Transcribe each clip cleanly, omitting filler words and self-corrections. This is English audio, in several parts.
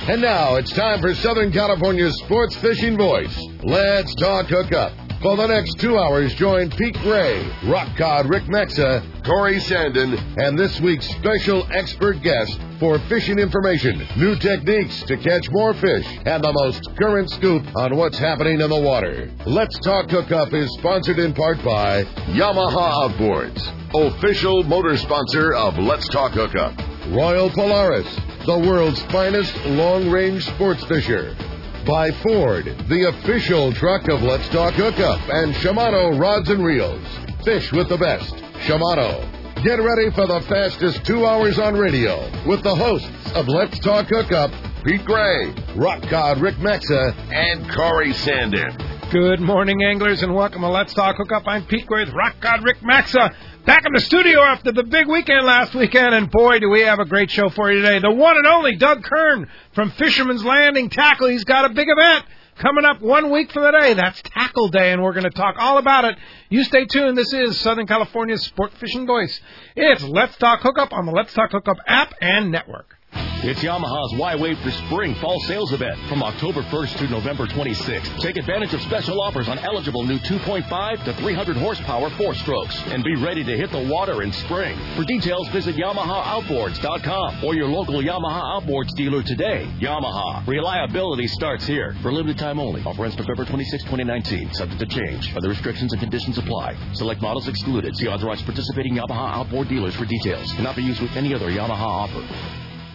And now it's time for Southern California's sports fishing voice. Let's talk hookup. For the next 2 hours, join Pete Gray, Rock Cod Rick Maxa, Corey Sandin, and this week's special expert guest for fishing information, new techniques to catch more fish, and the most current scoop on what's happening in the water. Let's Talk Hookup is sponsored in part by Yamaha Outboards, official motor sponsor of Let's Talk Hookup. Royal Polaris, the world's finest long-range sports fisher. By Ford, the official truck of Let's Talk Hookup, and Shimano Rods and Reels. Fish with the best. Shimano. Get ready for the fastest 2 hours on radio with the hosts of Let's Talk Hookup, Pete Gray, Rock Cod Rick Maxa, and Corey Sandin. Good morning, anglers, and welcome to Let's Talk Hookup. I'm Pete Gray with Rock God Rick Maxa. Back in the studio after the big weekend last weekend, and boy, do we have a great show for you today. The one and only Doug Kern from Fisherman's Landing Tackle. He's got a big event coming up 1 week from today. That's Tackle Day, and we're going to talk all about it. You stay tuned. This is Southern California's sport fishing voice. It's Let's Talk Hookup on the Let's Talk Hookup app and network. It's Yamaha's Y-Wave for Spring Fall Sales Event from October 1st to November 26th. Take advantage of special offers on eligible new 2.5 to 300 horsepower 4-strokes and be ready to hit the water in spring. For details, visit YamahaOutboards.com or your local Yamaha Outboards dealer today. Yamaha. Reliability starts here. For limited time only. Offer ends November 26, 2019. Subject to change. Other restrictions and conditions apply. Select models excluded. See authorized participating Yamaha Outboard dealers for details. Cannot be used with any other Yamaha offer.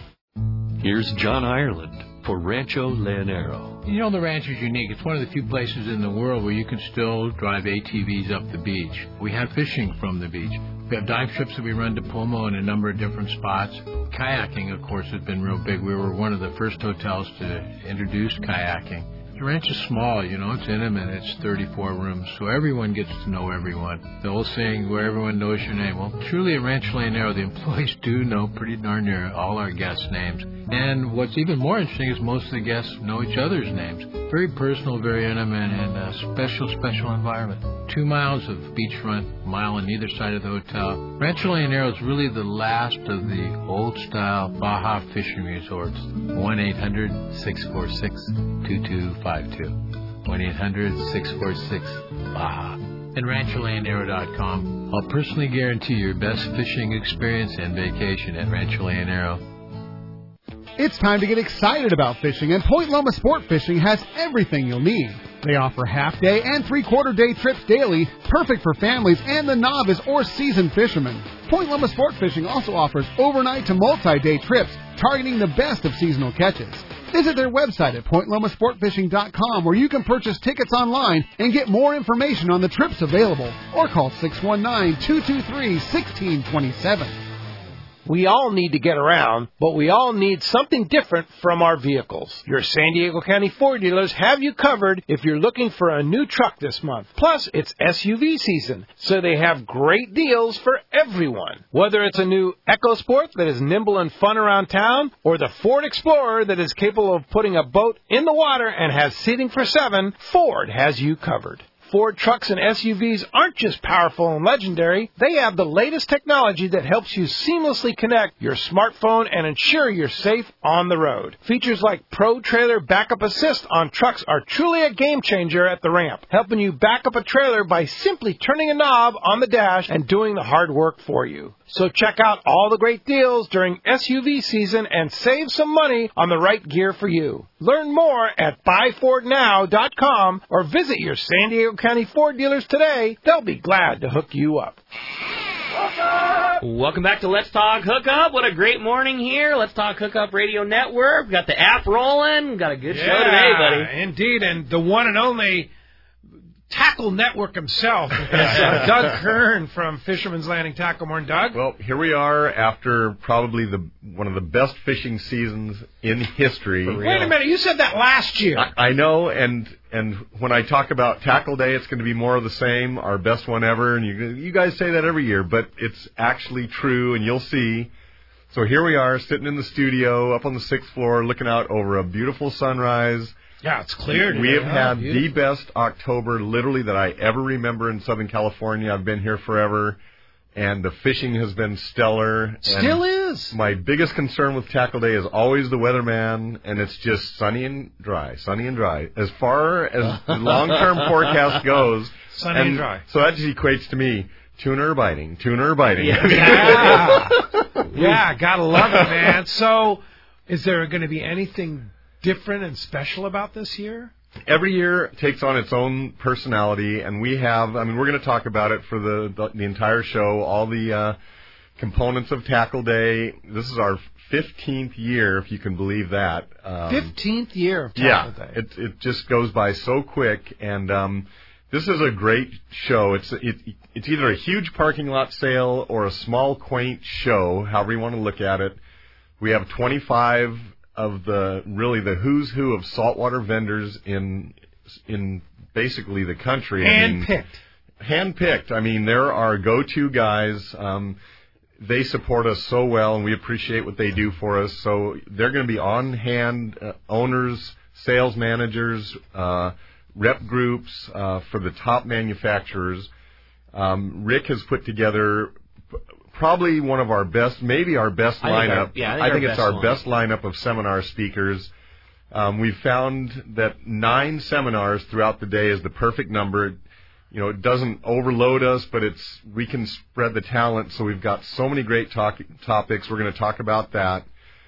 Here's John Ireland for Rancho Leonero. You know, the ranch is unique. It's one of the few places in the world where you can still drive ATVs up the beach. We have fishing from the beach. We have dive trips that we run to Pomo in a number of different spots. Kayaking, of course, has been real big. We were one of the first hotels to introduce kayaking. The ranch is small, you know, it's intimate, it's 34 rooms, so everyone gets to know everyone. The old saying, where everyone knows your name. Well, truly at Rancho Leonero, the employees do know pretty darn near all our guests' names. And what's even more interesting is most of the guests know each other's names. Very personal, very intimate, and a special, special environment. 2 miles of beachfront, a mile on either side of the hotel. Rancho Leonero is really the last of the old-style Baja fishing resorts. 1-800-646-2252. 1-800-646-BAJA. And RanchoLeonero.com. I'll personally guarantee your best fishing experience and vacation at Rancho Leonero. It's time to get excited about fishing, and Point Loma Sport Fishing has everything you'll need. They offer half-day and three-quarter-day trips daily, perfect for families and the novice or seasoned fishermen. Point Loma Sport Fishing also offers overnight to multi-day trips, targeting the best of seasonal catches. Visit their website at pointlomasportfishing.com, where you can purchase tickets online and get more information on the trips available, or call 619-223-1627. We all need to get around, but we all need something different from our vehicles. Your San Diego County Ford dealers have you covered if you're looking for a new truck this month. Plus, it's SUV season, so they have great deals for everyone. Whether it's a new EcoSport that is nimble and fun around town, or the Ford Explorer that is capable of putting a boat in the water and has seating for 7, Ford has you covered. Ford trucks and SUVs aren't just powerful and legendary. They have the latest technology that helps you seamlessly connect your smartphone and ensure you're safe on the road. Features like Pro Trailer Backup Assist on trucks are truly a game changer at the ramp, helping you back up a trailer by simply turning a knob on the dash and doing the hard work for you. So check out all the great deals during SUV season and save some money on the right gear for you. Learn more at buyfordnow.com or visit your San Diego County Ford dealers today. They'll be glad to hook you up. Welcome back to Let's Talk Hookup. What a great morning here. Let's Talk Hookup Radio Network. We've got the app rolling. We've got a good show today, buddy. Indeed, and the one and only Tackle Network himself, Doug Kern from Fisherman's Landing Tackle. Morning, Doug. Well, here we are after probably one of the best fishing seasons in history. Wait a minute, you said that last year. I know, and when I talk about Tackle Day, it's going to be more of the same, our best one ever, and you guys say that every year, but it's actually true, and you'll see. So here we are, sitting in the studio, up on the 6th floor, looking out over a beautiful sunrise. Yeah, it's clear today. We have had the best October, literally, that I ever remember in Southern California. I've been here forever. and the fishing has been stellar. Still is. My biggest concern with Tackle Day is always the weatherman, and it's just sunny and dry. As far as the long-term forecast goes, sunny and dry. So that just equates to me, tuna or biting. Yeah, gotta love it, man. So, is there going to be anything different and special about this year? Every year takes on its own personality, and we're going to talk about it for the entire show, all the components of Tackle Day. This is our 15th year, if you can believe that. 15th year of Tackle Day. It just goes by so quick, and this is a great show. It's either a huge parking lot sale or a small, quaint show, however you want to look at it. We have 25 of the who's who of saltwater vendors in basically the country. Handpicked. I mean, there are go-to guys. They support us so well, and we appreciate what they do for us. So they're going to be on-hand owners, sales managers, rep groups for the top manufacturers. Rick has put together probably one of our best, maybe our best lineup. I think it's our best lineup of seminar speakers. We've found that 9 seminars throughout the day is the perfect number. You know, it doesn't overload us, but we can spread the talent. So we've got so many great topics. We're going to talk about that.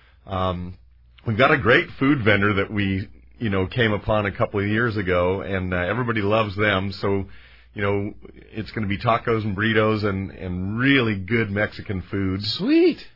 We've got a great food vendor that we, came upon a couple of years ago, and everybody loves them. So, it's going to be tacos and burritos and really good Mexican food. Sweet.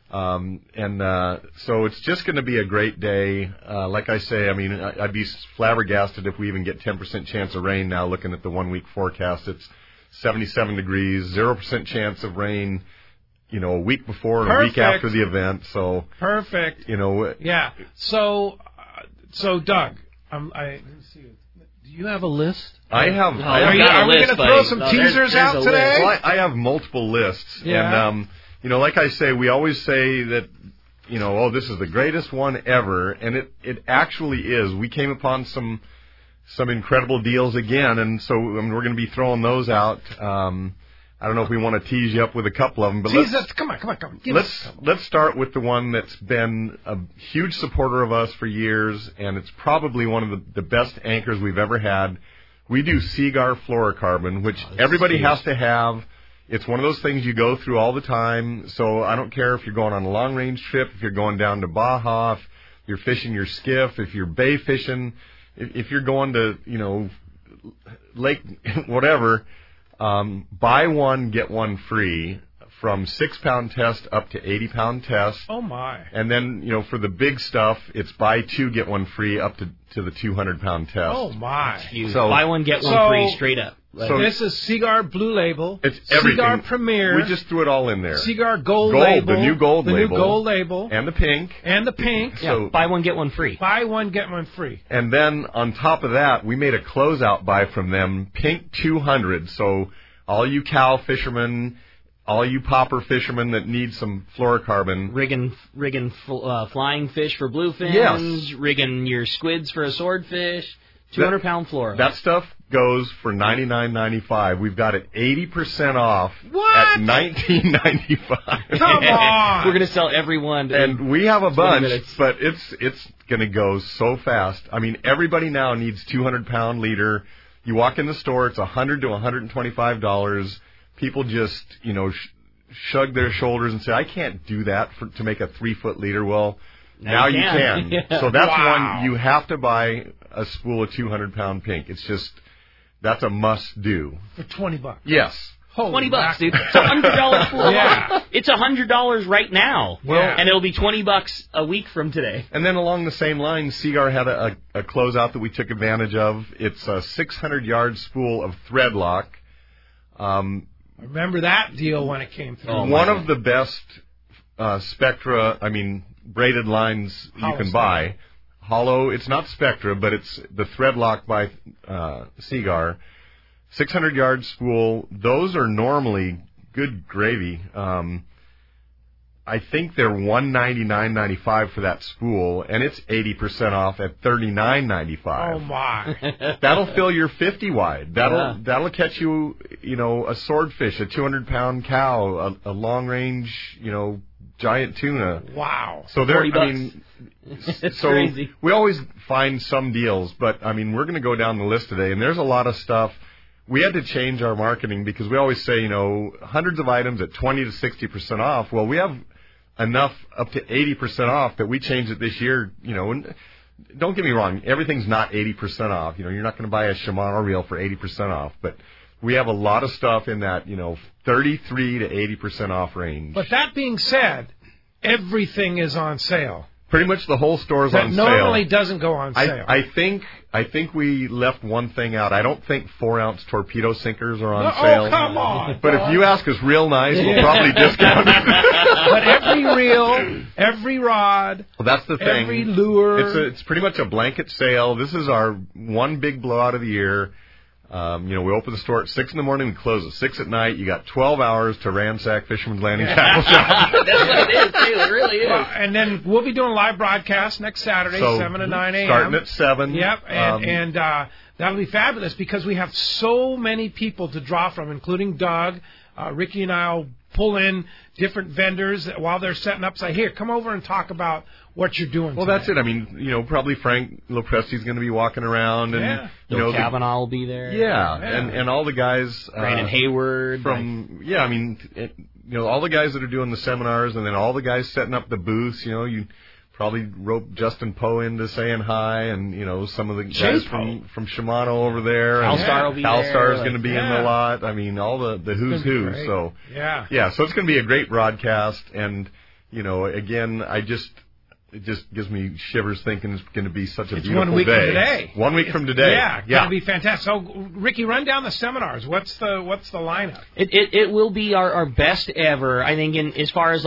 So it's just going to be a great day. Like I say, I'd be flabbergasted if we even get 10% chance of rain now, looking at the 1-week forecast. It's 77 degrees, 0% chance of rain, a week before and a week after the event. So perfect. Yeah. So Doug, let me see. Do you have a list? I have. Are we going to throw some teasers out today? Well, I have multiple lists. Yeah. And, like I say, we always say that, this is the greatest one ever. And it actually is. We came upon some incredible deals again. And so we're going to be throwing those out. I don't know if we want to tease you up with a couple of them. But come on. Let's start with the one that's been a huge supporter of us for years. And it's probably one of the best anchors we've ever had. We do Seaguar fluorocarbon, which everybody has to have. It's one of those things you go through all the time. So I don't care if you're going on a long-range trip, if you're going down to Baja, if you're fishing your skiff, if you're bay fishing, if you're going to, lake, whatever, buy one, get one free. From 6-pound test up to 80-pound test. Oh, my. And then, for the big stuff, it's buy 2, get 1 free up to the 200-pound test. Oh, my. So buy 1, get 1 free straight up. So this is Seaguar Blue Label. It's everything. Seaguar Premier. We just threw it all in there. Seaguar Gold Label. The new gold label. The new gold label. And the pink. So buy 1, get 1 free. Buy 1, get 1 free. And then on top of that, we made a closeout buy from them, Pink 200. So all you cow fishermen, all you popper fishermen that need some fluorocarbon. Rigging flying fish for bluefins. Yes. Rigging your squids for a swordfish. 200-pound fluoro. That stuff goes for $99.95. We've got it 80% off at $19.95. Come on! We're going to sell every one. And we have a bunch, but it's going to go so fast. Everybody now needs 200-pound leader. You walk in the store, it's $100 to $125. People just, shrug their shoulders and say, I can't do that to make a 3-foot leader. Well, now you can. Yeah. So that's one, you have to buy a spool of 200-pound pink. It's just, that's a must-do. For $20. Yes. Holy $20, dude. It's $100 spool. Yeah. It's $100 right now. Well, and it'll be $20 a week from today. And then along the same line, Seaguar had a closeout that we took advantage of. It's a 600-yard spool of thread lock. I remember that deal when it came through. One of the best Spectra, braided lines you can buy. Hollow, it's not Spectra, but it's the thread lock by Seaguar. 600-yard spool. Those are normally good gravy. I I think they're $199.95 for that spool, and it's 80% off at $39.95. Oh my! That'll fill your 50 wide. That'll catch you, a swordfish, a 200-pound cow, a long range, giant tuna. Wow! So It's crazy. We always find some deals, but we're going to go down the list today, and there's a lot of stuff. We had to change our marketing because we always say, hundreds of items at 20 to 60% off. Well, we have enough up to 80% off that we changed it this year, and don't get me wrong, everything's not 80% off. You're not going to buy a Shimano reel for 80% off, but we have a lot of stuff in that, 33 to 80% off range. But that being said, everything is on sale. Pretty much the whole store's on sale. That normally doesn't go on sale. I think we left one thing out. I don't think 4-ounce torpedo sinkers are on sale. Oh, come on. But if you ask us real nice, we'll probably discount it. But every reel, every rod, well, that's the thing. Every lure. It's pretty much a blanket sale. This is our one big blowout of the year. We open the store at 6 in the morning. We close at 6 at night. You got 12 hours to ransack Fisherman's Landing Tackle Shop. That's what it is, too. It really is. And then we'll be doing live broadcasts next Saturday, 7 to 9 a.m. Starting at 7. Yep, and that'll be fabulous because we have so many people to draw from, including Doug. Ricky and I will pull in different vendors while they're setting up. Say, here, come over and talk about what you're doing. Well, today. that's it. Probably Frank Lopresti's going to be walking around, and Bill Kavanaugh will be there. Yeah, and all the guys, Brandon Hayward all the guys that are doing the seminars, and then all the guys setting up the booths. You probably rope Justin Poe into saying hi, and some of the guys from Shimano over there. Halstar will be there. Halstar's going to be in the lot. All the who's who. Great. So so it's going to be a great broadcast, and again, it just gives me shivers thinking it's going to be such a beautiful day. 1 week from today. 1 week from today. Yeah, going to be fantastic. So, Ricky, run down the seminars. What's the lineup? It will be our best ever, I think, in as far as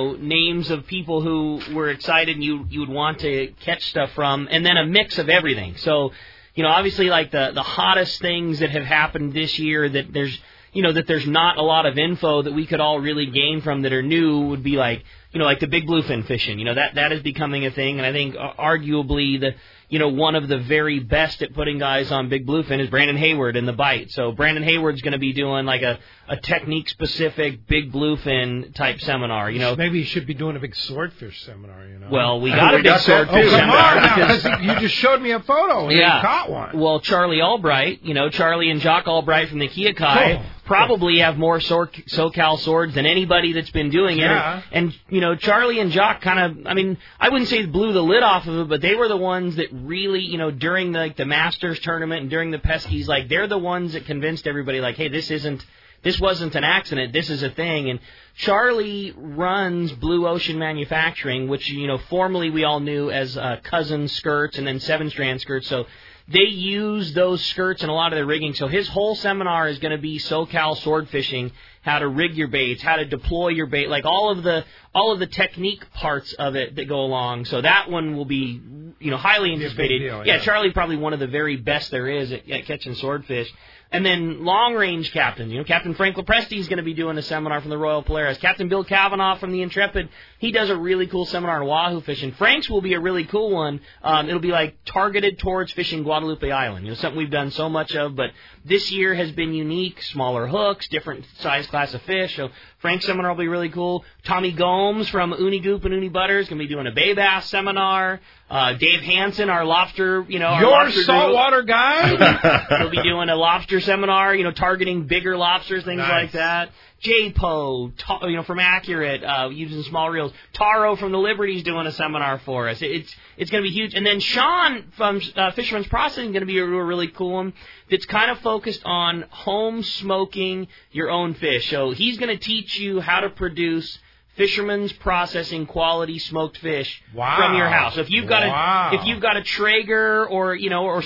names of people who were excited and you would want to catch stuff from, and then a mix of everything. So, obviously, the hottest things that have happened this year that there's not a lot of info that we could all really gain from that are new would be like the big bluefin fishing. That is becoming a thing, and I think arguably one of the very best at putting guys on big bluefin is Brandon Hayward in the bite. So Brandon Hayward's going to be doing a technique-specific big bluefin type seminar. Maybe you should be doing a big swordfish seminar. Well, we got a big swordfish seminar. because you just showed me a photo and you caught one. Well, Charlie Albright, Charlie and Jock Albright from the Keokee probably have more SoCal swords than anybody that's been doing it. And Charlie and Jock kind of, I wouldn't say blew the lid off of it, but they were the ones that really, during the Masters tournament and during the Peskies, they're the ones that convinced everybody, hey, this wasn't an accident, this is a thing. And Charlie runs Blue Ocean Manufacturing, which, formerly we all knew as Cousin skirts and then 7-strand skirts. So they use those skirts in a lot of their rigging. So his whole seminar is going to be SoCal sword fishing, how to rig your baits, how to deploy your bait, all of the technique parts of it that go along. So that one will be, highly anticipated. Deal, Charlie probably one of the very best there is at catching swordfish. And then long-range captains. Captain Frank Lopresti is going to be doing a seminar from the Royal Polaris. Captain Bill Kavanaugh from the Intrepid, he does a really cool seminar on wahoo fishing. Frank's will be a really cool one. It'll be targeted towards fishing Guadalupe Island. Something we've done so much of, but this year has been unique. Smaller hooks, different size class of fish. So Frank's seminar will be really cool. Tommy Gomes from Uni Goop and Uni Butter is going to be doing a bay bass seminar. Dave Hansen, our lobster, your saltwater guy, he'll be doing a lobster seminar, targeting bigger lobsters, things like that. J-Po, from Accurate, using small reels. Taro from the Liberty's doing a seminar for us. It's going to be huge. And then Sean from Fisherman's Processing is going to be a really cool one that's kind of focused on home smoking your own fish. So he's going to teach you how to produce Fisherman's Processing quality smoked fish from your house. So if you've got a Traeger or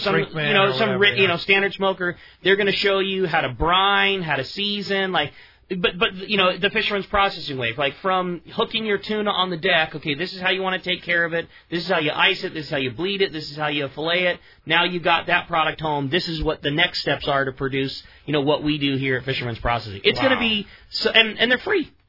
some standard smoker, they're going to show you how to brine, how to season, But the Fisherman's Processing way, from hooking your tuna on the deck. Okay, this is how you want to take care of it. This is how you ice it. This is how you bleed it. This is how you fillet it. Now you've got that product home. This is what the next steps are to produce. What we do here at Fisherman's Processing. It's going to be and they're free.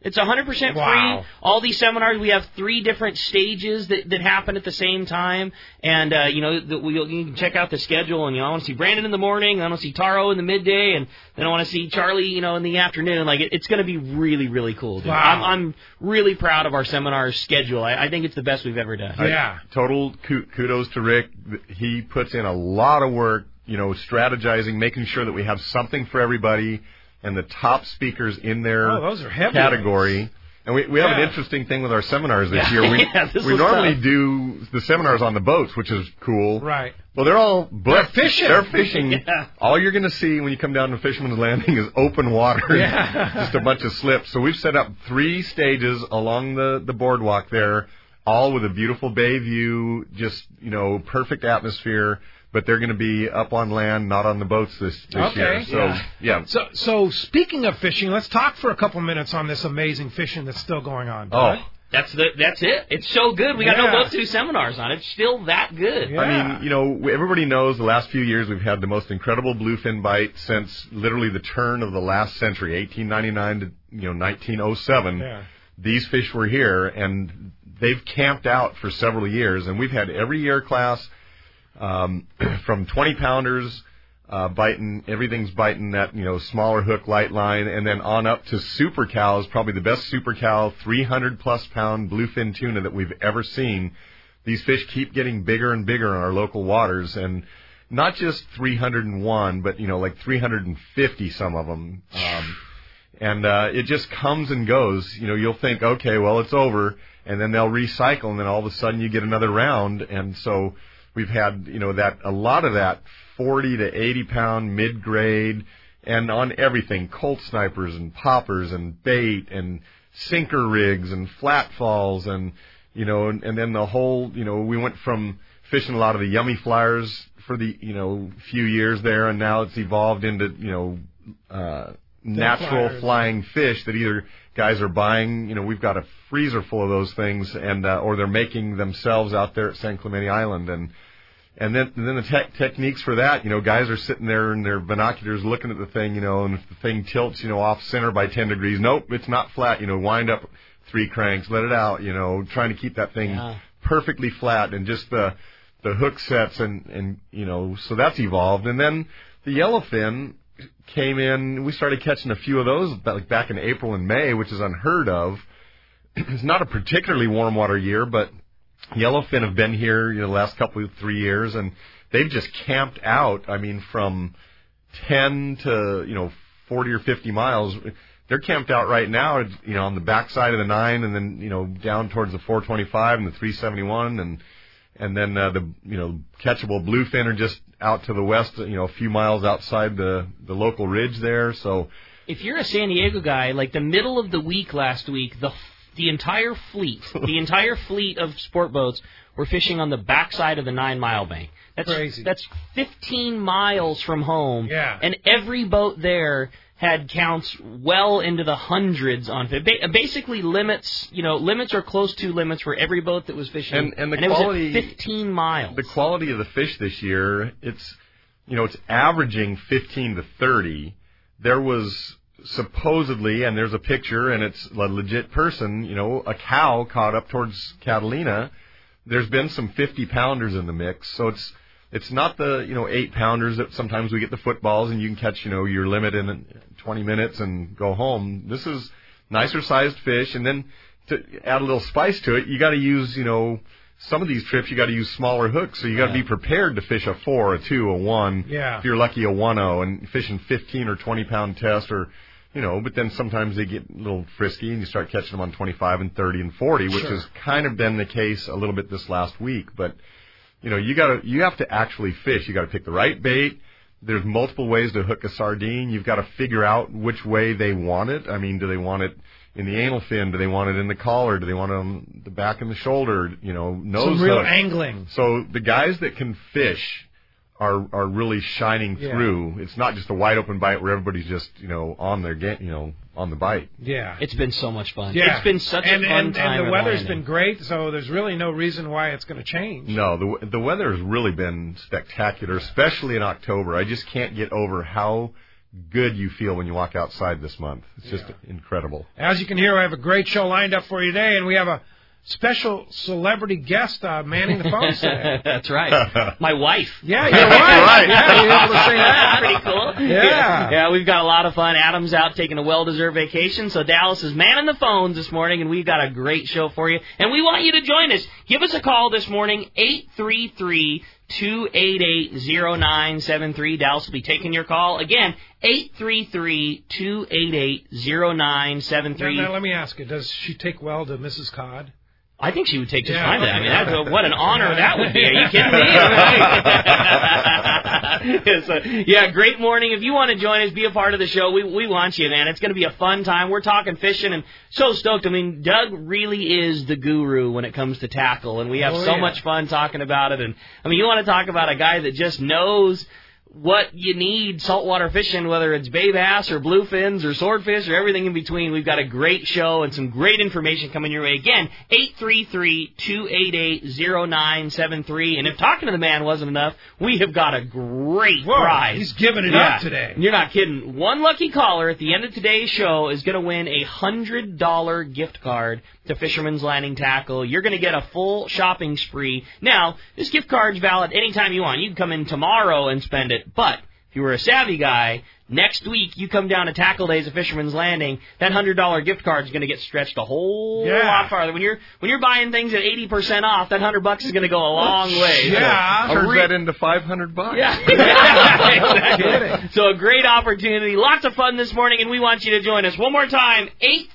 It's 100% free. All these seminars, we have 3 different stages that happen at the same time. And, you can check out the schedule. And, I want to see Brandon in the morning. I want to see Taro in the midday. And then I want to see Charlie, in the afternoon. Like, it's going to be really, really cool. Dude. Wow. I'm really proud of our seminar schedule. I think it's the best we've ever done. Yeah. Total kudos to Rick. He puts in a lot of work, strategizing, making sure that we have something for everybody. And the top speakers in their those are heavy category. ones. And we have an interesting thing with our seminars this year. We normally do the seminars on the boats, which is cool. Right. Well, they're all booked. They're fishing. Yeah. All you're going to see when you come down to Fisherman's Landing is open water. Yeah. Just a bunch of slips. So we've set up 3 stages along the boardwalk there, all with a beautiful bay view, just, perfect atmosphere. But they're going to be up on land, not on the boats this year. So, yeah. So speaking of fishing, let's talk for a couple minutes on this amazing fishing that's still going on. Oh. That's it. It's so good. We got no boats to do seminars on. It's still that good. Yeah. I mean, everybody knows the last few years we've had the most incredible bluefin bite since literally the turn of the last century, 1899 to 1907. Yeah. These fish were here, and they've camped out for several years, and we've had every year class. From 20-pounders everything's biting that, smaller hook, light line, and then on up to super cows, probably the best super cow, 300-plus pound bluefin tuna that we've ever seen. These fish keep getting bigger and bigger in our local waters, and not just 301, but, like 350, some of them. And it just comes and goes. You'll think, okay, well, it's over, and then they'll recycle, and then all of a sudden you get another round, and so we've had, a lot of that 40 to 80 pound mid-grade, and on everything, Colt snipers and poppers and bait and sinker rigs and flat falls and, and then the whole, we went from fishing a lot of the yummy flyers for the, few years there, and now it's evolved into, natural flying fish that either guys are buying, we've got a freezer full of those things, and or they're making themselves out there at San Clemente Island, and then the techniques for that, guys are sitting there in their binoculars looking at the thing, and if the thing tilts, off center by 10 degrees, nope, it's not flat, wind up 3 cranks, let it out, trying to keep that thing perfectly flat, and just the hook sets, and so that's evolved. And then the yellowfin came in, we started catching a few of those back in April and May, which is unheard of. It's not a particularly warm water year, but yellowfin have been here the last 3 years, and they've just camped out, from 10 to 40 or 50 miles. They're camped out right now, on the backside of the 9, and then down towards the 425 and the 371, and then the catchable bluefin are just out to the west, a few miles outside the local ridge there. So if you're a San Diego guy, like the middle of the week last week, the entire fleet of sport boats were fishing on the backside of the 9 Mile Bank. That's crazy. That's 15 miles from home. Yeah. And every boat there had counts well into the hundreds on fish. Basically limits or close to limits for every boat that was fishing. And the quality, it was at 15 miles. The quality of the fish this year, it's averaging 15 to 30. There was supposedly, and there's a picture, and it's a legit person, a cow caught up towards Catalina. There's been some 50-pounders in the mix, so it's not the 8-pounders that sometimes we get the footballs and you can catch your limit in 20 minutes and go home. This is nicer sized fish, and then to add a little spice to it, you got to use some of these trips you got to use smaller hooks, so you got to be prepared to fish a 4, a 2, a 1. Yeah. If you're lucky, a 1-0, and fishing 15 or 20 pound test, or but then sometimes they get a little frisky and you start catching them on 25 and 30 and 40, which has kind of been the case a little bit this last week. But you have to actually fish. You got to pick the right bait. There's multiple ways to hook a sardine. You've got to figure out which way they want it. Do they want it in the anal fin? Do they want it in the collar? Do they want it on the back and the shoulder? Nose some real hook. Angling. So the guys that can fish are really shining through. It's not just a wide open bite where everybody's just on their on the bite. Yeah, it's been so much fun. Yeah. It's been such a fun time. And the weather's been great, so there's really no reason why it's going to change. No, the weather has really been spectacular, especially in October. I just can't get over how good you feel when you walk outside this month. It's just incredible. As you can hear, I have a great show lined up for you today, and we have a special celebrity guest manning the phones today. That's right. My wife. Yeah, you're right. Yeah, you're able to say that. Pretty cool. Yeah. Yeah, we've got a lot of fun. Adam's out taking a well-deserved vacation, so Dallas is manning the phones this morning, and we've got a great show for you. And we want you to join us. Give us a call this morning, 833-288-0973. Dallas will be taking your call. Again, 833-288-0973. Now, let me ask you, does she take well to Mrs. Cod? I think she would take just fine. I mean, what an honor that would be. Are you kidding me? So, great morning. If you want to join us, be a part of the show. We want you, man. It's going to be a fun time. We're talking fishing, and so stoked. I mean, Doug really is the guru when it comes to tackle, and we have so much fun talking about it. And I mean, you want to talk about a guy that just knows what you need saltwater fishing, whether it's bay bass or bluefins or swordfish or everything in between. We've got a great show and some great information coming your way. Again, 833-288-0973. And if talking to the man wasn't enough, we have got a great prize. He's giving it up today. You're not kidding. One lucky caller at the end of today's show is going to win a $100 gift card to Fisherman's Landing Tackle. You're going to get a full shopping spree. Now, this gift card's valid anytime you want. You can come in tomorrow and spend it. But if you were a savvy guy, next week you come down to Tackle Days at Fisherman's Landing, that $100 gift card is going to get stretched a whole lot farther. When you're buying things at 80% off, that $100 is going to go a long way. Yeah, so turns that into $500. Yeah, exactly. So a great opportunity, lots of fun this morning, and we want you to join us. One more time,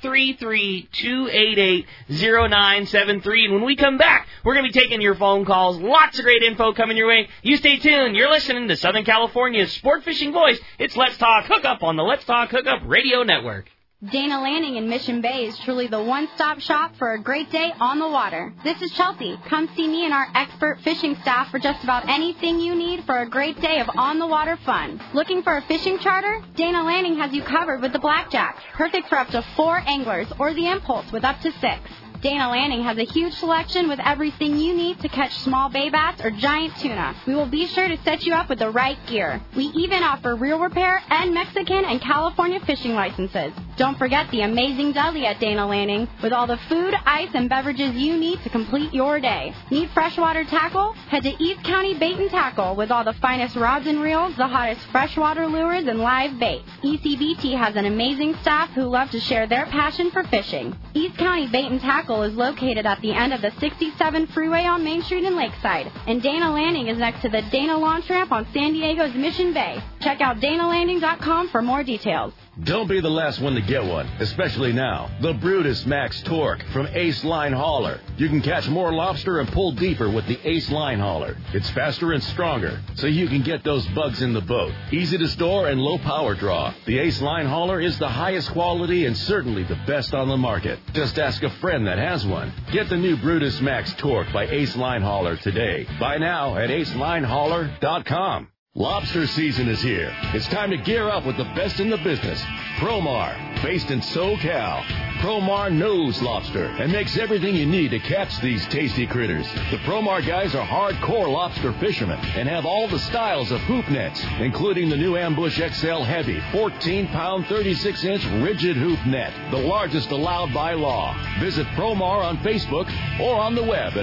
833-288-0973. And when we come back, we're going to be taking your phone calls. Lots of great info coming your way. You stay tuned. You're listening to Southern California's sport fishing voice. It's Let's Talk Hookup on the Let's Talk Hookup Radio Network. Dana Landing in Mission Bay is truly the one-stop shop for a great day on the water. This is Chelsea. Come see me and our expert fishing staff for just about anything you need for a great day of on-the-water fun. Looking for a fishing charter? Dana Landing has you covered with the Blackjack, perfect for up to 4 anglers, or the Impulse with up to 6. Dana Landing has a huge selection with everything you need to catch small bay bass or giant tuna. We will be sure to set you up with the right gear. We even offer reel repair and Mexican and California fishing licenses. Don't forget the amazing deli at Dana Landing with all the food, ice, and beverages you need to complete your day. Need freshwater tackle? Head to East County Bait and Tackle with all the finest rods and reels, the hottest freshwater lures, and live bait. ECBT has an amazing staff who love to share their passion for fishing. East County Bait and Tackle is located at the end of the 67 freeway on Main Street in Lakeside, and Dana Landing is next to the Dana Launch Ramp on San Diego's Mission Bay. Check out DanaLanding.com for more details. Don't be the last one to get one, especially now. The Brutus Max Torque from Ace Line Hauler. You can catch more lobster and pull deeper with the Ace Line Hauler. It's faster and stronger, so you can get those bugs in the boat. Easy to store and low power draw. The Ace Line Hauler is the highest quality and certainly the best on the market. Just ask a friend that has one. Get the new Brutus Max Torque by Ace Line Hauler today. Buy now at acelinehauler.com. Lobster season is here. It's time to gear up with the best in the business. Promar, based in SoCal. Promar knows lobster and makes everything you need to catch these tasty critters. The Promar guys are hardcore lobster fishermen and have all the styles of hoop nets, including the new Ambush XL Heavy 14-pound, 36-inch rigid hoop net, the largest allowed by law. Visit Promar on Facebook or on the web at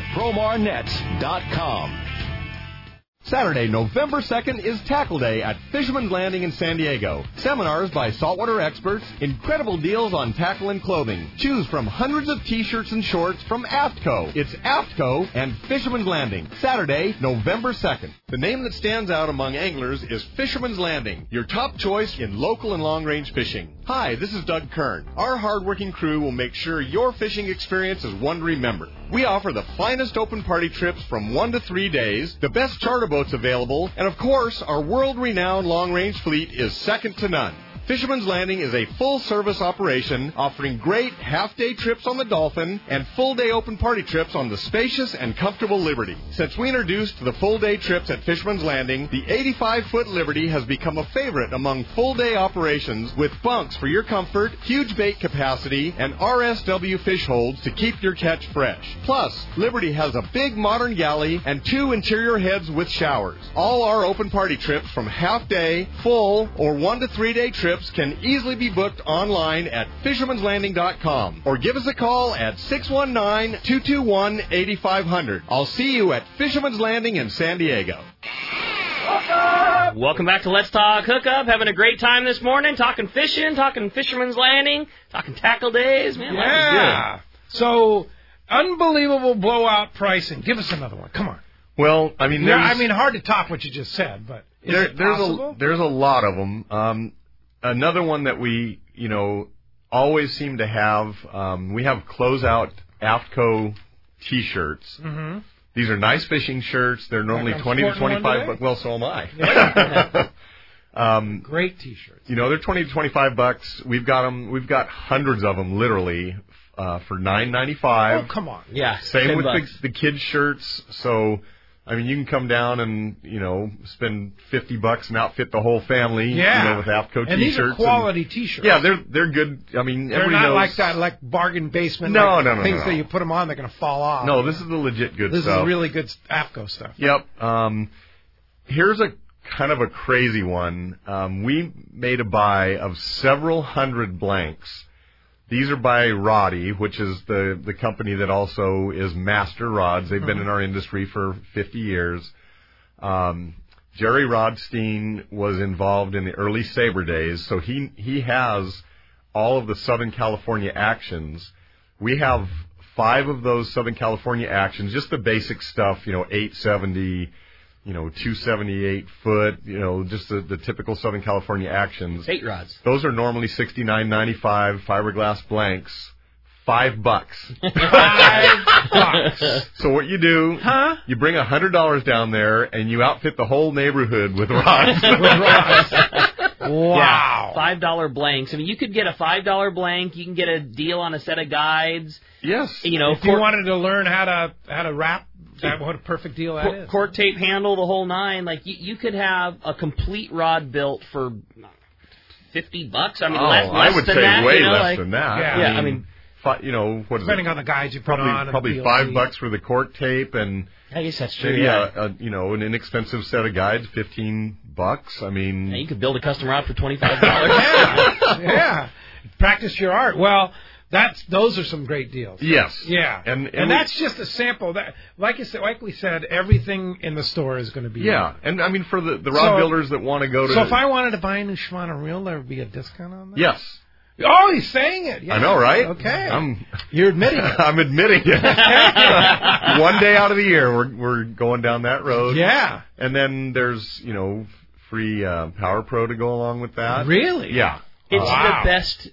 promarnets.com. Saturday, November 2nd is Tackle Day at Fisherman's Landing in San Diego. Seminars by saltwater experts, incredible deals on tackle and clothing. Choose from hundreds of t-shirts and shorts from AFTCO. It's AFTCO and Fisherman's Landing. Saturday, November 2nd. The name that stands out among anglers is Fisherman's Landing, your top choice in local and long-range fishing. Hi, this is Doug Kern. Our hard-working crew will make sure your fishing experience is one to remember. We offer the finest open party trips from 1 to 3 days, the best charter boats available, and of course, our world-renowned long-range fleet is second to none. Fisherman's Landing is a full-service operation offering great half-day trips on the Dolphin and full-day open party trips on the spacious and comfortable Liberty. Since we introduced the full-day trips at Fisherman's Landing, the 85-foot Liberty has become a favorite among full-day operations with bunks for your comfort, huge bait capacity, and RSW fish holds to keep your catch fresh. Plus, Liberty has a big modern galley and 2 interior heads with showers. All our open party trips from half-day, full, or 1 to 3 day trips can easily be booked online at fishermanslanding.com or give us a call at 619-221-8500. I'll see you at Fisherman's Landing in San Diego. Welcome back to Let's Talk Hookup. Having a great time this morning, talking fishing, talking Fisherman's Landing, talking tackle days. Man, life is good. So, unbelievable blowout pricing. Give us another one. Come on. Well, I mean, hard to top what you just said, but is it possible? There's a lot of them. Another one that we, always seem to have, we have closeout AFTCO T-shirts. Mm-hmm. These are nice fishing shirts. They're normally 20 to 25 bucks. Well, so am I. Yeah. Great T-shirts. They're 20 to 25 bucks. We've got hundreds of them, literally, for $9.95. Oh, come on. Yeah. Same with the kids' shirts. So, I mean, you can come down and, spend $50 and outfit the whole family, with AFTCO T-shirts. And these are quality T-shirts. Yeah, they're good. I mean, they're everybody not knows. like that, like bargain basement. No. Things that you put them on, they're going to fall off. No, this is the legit good stuff. This is really good AFTCO stuff. Yep. Here's a kind of a crazy one. We made a buy of several hundred blanks. These are by Roddy, which is the company that also is Master Rods. They've been in our industry for 50 years. Jerry Rodstein was involved in the early Sabre days, so he has all of the Southern California actions. We have 5 of those Southern California actions, just the basic stuff, 870, 278 foot, just the typical Southern California actions. 8 rods. Those are normally $69.95 fiberglass blanks. $5. $5. So what you do, you bring $100 down there and you outfit the whole neighborhood with rods. Wow. Yeah, $5 blanks. I mean, you could get a $5 blank. You can get a deal on a set of guides. Yes. If you wanted to learn how to wrap, what a perfect deal that is. Cork tape handle, the whole nine. Like you could have a complete rod built for $50. I mean, less I would than say that, way less than that. Yeah. I mean, what is depending on the guides you put on, probably $5 for the cork tape, and I guess that's true. Maybe an inexpensive set of guides, $15. I mean, you could build a custom rod for $25. Yeah. Practice your art. Well, those are some great deals. Yes. Yeah. And that's just a sample. That, like we said, everything in the store is going to be. Yeah. And I mean, for the rod builders that want to go to. So if I wanted to buy a new Shimano reel, there would be a discount on that? Yes. Oh, he's saying it. Yeah. I know, right? Okay. You're admitting it. I'm admitting it. One day out of the year, we're going down that road. Yeah. And then there's, free Power Pro to go along with that. Really? Yeah. It's the best.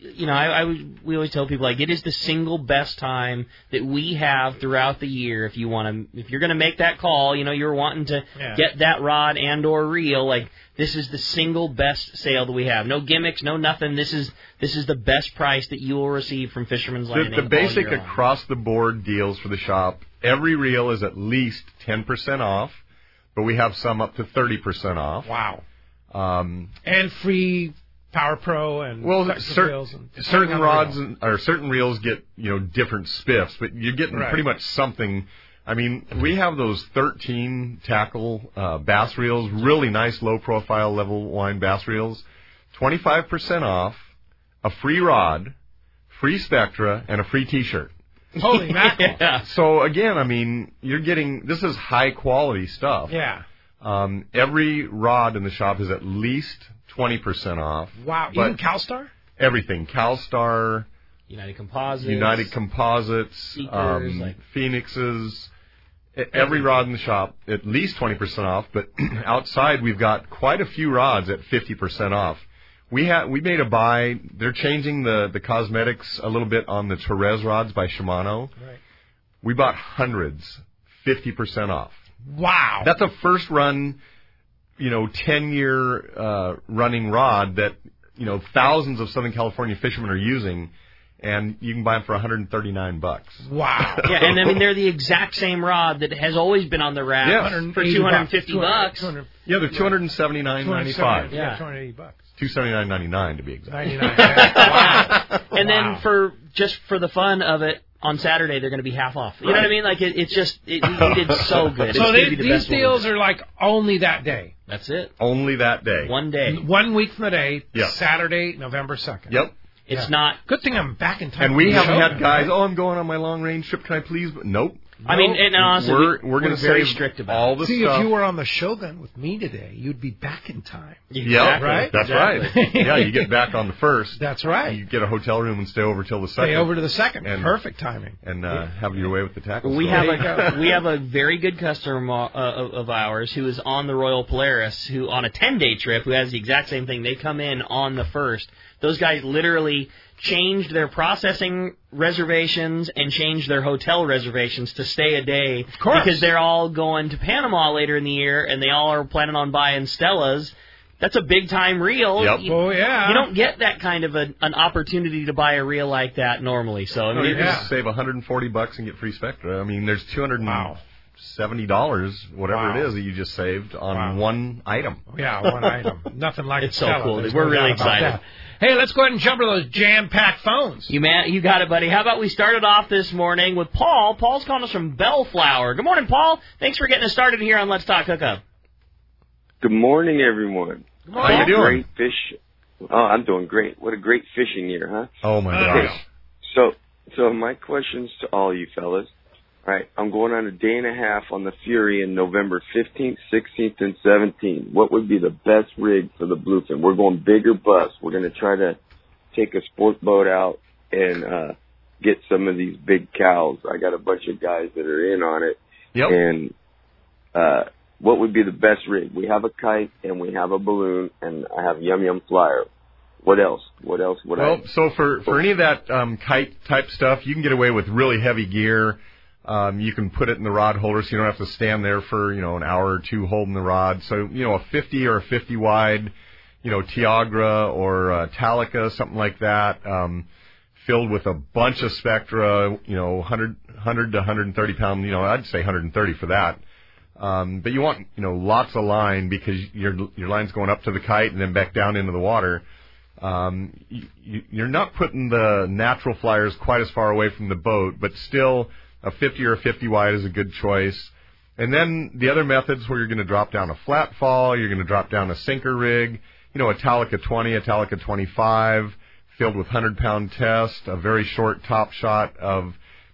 We always tell people, it is the single best time that we have throughout the year. If you're going to make that call, you're wanting to get that rod and or reel, this is the single best sale that we have. No gimmicks, no nothing. This is the best price that you will receive from Fisherman's Landing. The basic across the board deals for the shop. Every reel is at least 10% off, but we have some up to 30% off. Wow. And free Power Pro and certain rods or certain reels get different spiffs, but you're getting pretty much something. I mean, we have those 13 tackle bass reels, really nice low profile level line bass reels, 25% off, a free rod, free Spectra, and a free T-shirt. Holy mackerel! Yeah. So again, I mean, this is high quality stuff. Yeah. Every rod in the shop is at least 20% off. Wow. Even CalStar? Everything. CalStar, United Composites, Seekers, Phoenixes. Every rod in the shop, at least 20% off. But outside, we've got quite a few rods at 50% off. We made a buy. They're changing the cosmetics a little bit on the Torres rods by Shimano. Right. We bought hundreds, 50% off. Wow. That's a first run, 10-year running rod that thousands of Southern California fishermen are using, and you can buy them for $139. Wow. Yeah, and I mean they're the exact same rod that has always been on the rack for $250. Yeah, they're $279.95. Yeah, $280. $279.99 to be exact. 99. Wow. And then for the fun of it, on Saturday they're going to be half off. You know what I mean? Like we did so good. So these deals are like only that day. That's it. Only that day. One day. 1 week from the day. Yep. Saturday, November 2nd. Yep. It's not. Good thing I'm back in time. And we haven't had guys. Oh, I'm going on my long range trip. Can I please? Nope. I mean, and honestly, we're going to very save strict about all the stuff. stuff. If you were on the Shogun with me today, you'd be back in time. Yeah, right. That's right. Yeah, you get back on the 1st. That's right. You get a hotel room and stay over till the 2nd. Stay over to the 2nd. Perfect timing. And have your way with the tackle. We have a very good customer of ours who is on the Royal Polaris, who on a 10-day trip, who has the exact same thing. They come in on the 1st. Those guys literally changed their processing reservations and changed their hotel reservations to stay a day. Of course. Because they're all going to Panama later in the year, and they all are planning on buying Stellas. That's a big-time reel. Yep. You don't get that kind of an opportunity to buy a reel like that normally. So I mean, you can save $140 and get free Spectra. I mean, there's $270, whatever it is that you just saved on one item. Yeah, one item. Nothing like it's so cool. We're really excited. Hey, let's go ahead and jump to those jam-packed phones. You got it, buddy. How about we start it off this morning with Paul. Paul's calling us from Bellflower. Good morning, Paul. Thanks for getting us started here on Let's Talk Hookup. Good morning, everyone. Good morning. How you doing? Great fish. Oh, I'm doing great. What a great fishing year, huh? Oh, my gosh. So my questions to all you fellas. All right, I'm going on a day and a half on the Fury in November 15th, 16th, and 17th. What would be the best rig for the bluefin? We're going big or bust. We're going to try to take a sport boat out and get some of these big cows. I got a bunch of guys that are in on it. Yep. And what would be the best rig? We have a kite and we have a balloon, and I have Yum Yum Flyer. What else? So for any of that kite type stuff, you can get away with really heavy gear. You can put it in the rod holder so you don't have to stand there for, an hour or two holding the rod. So, a 50 or a 50 wide, Tiagra or Talica, something like that, filled with a bunch of Spectra, 100 to 130 pound, I'd say 130 for that. But you want, lots of line because your line's going up to the kite and then back down into the water. You're not putting the natural flyers quite as far away from the boat, but still a 50 or a 50 wide is a good choice. And then the other methods where you're going to drop down a flat fall, you're going to drop down a sinker rig, a Talica 20, a Talica 25, filled with 100-pound test, a very short top shot of,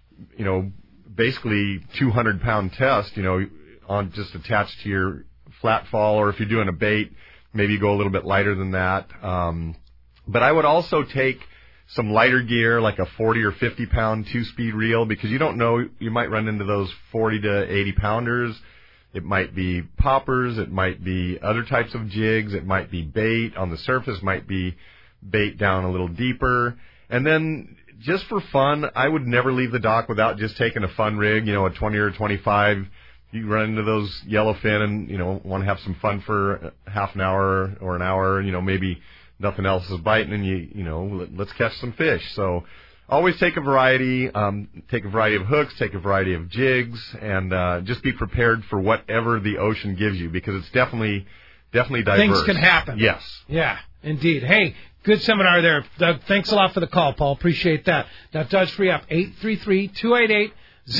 basically 200-pound test, on just attached to your flat fall, or if you're doing a bait, maybe go a little bit lighter than that. But I would also take some lighter gear, like a 40 or 50-pound two-speed reel, because you don't know, you might run into those 40 to 80-pounders. It might be poppers. It might be other types of jigs. It might be bait on the surface, might be bait down a little deeper. And then just for fun, I would never leave the dock without just taking a fun rig, a 20 or 25. You run into those yellowfin and, want to have some fun for half an hour or an hour, maybe nothing else is biting, and let's catch some fish. So always take a variety of hooks, take a variety of jigs, and just be prepared for whatever the ocean gives you, because it's definitely diverse. Things can happen. Yes. Yeah, indeed. Hey, good seminar there. Doug, thanks a lot for the call, Paul. Appreciate that. That does free up 833-288-0973.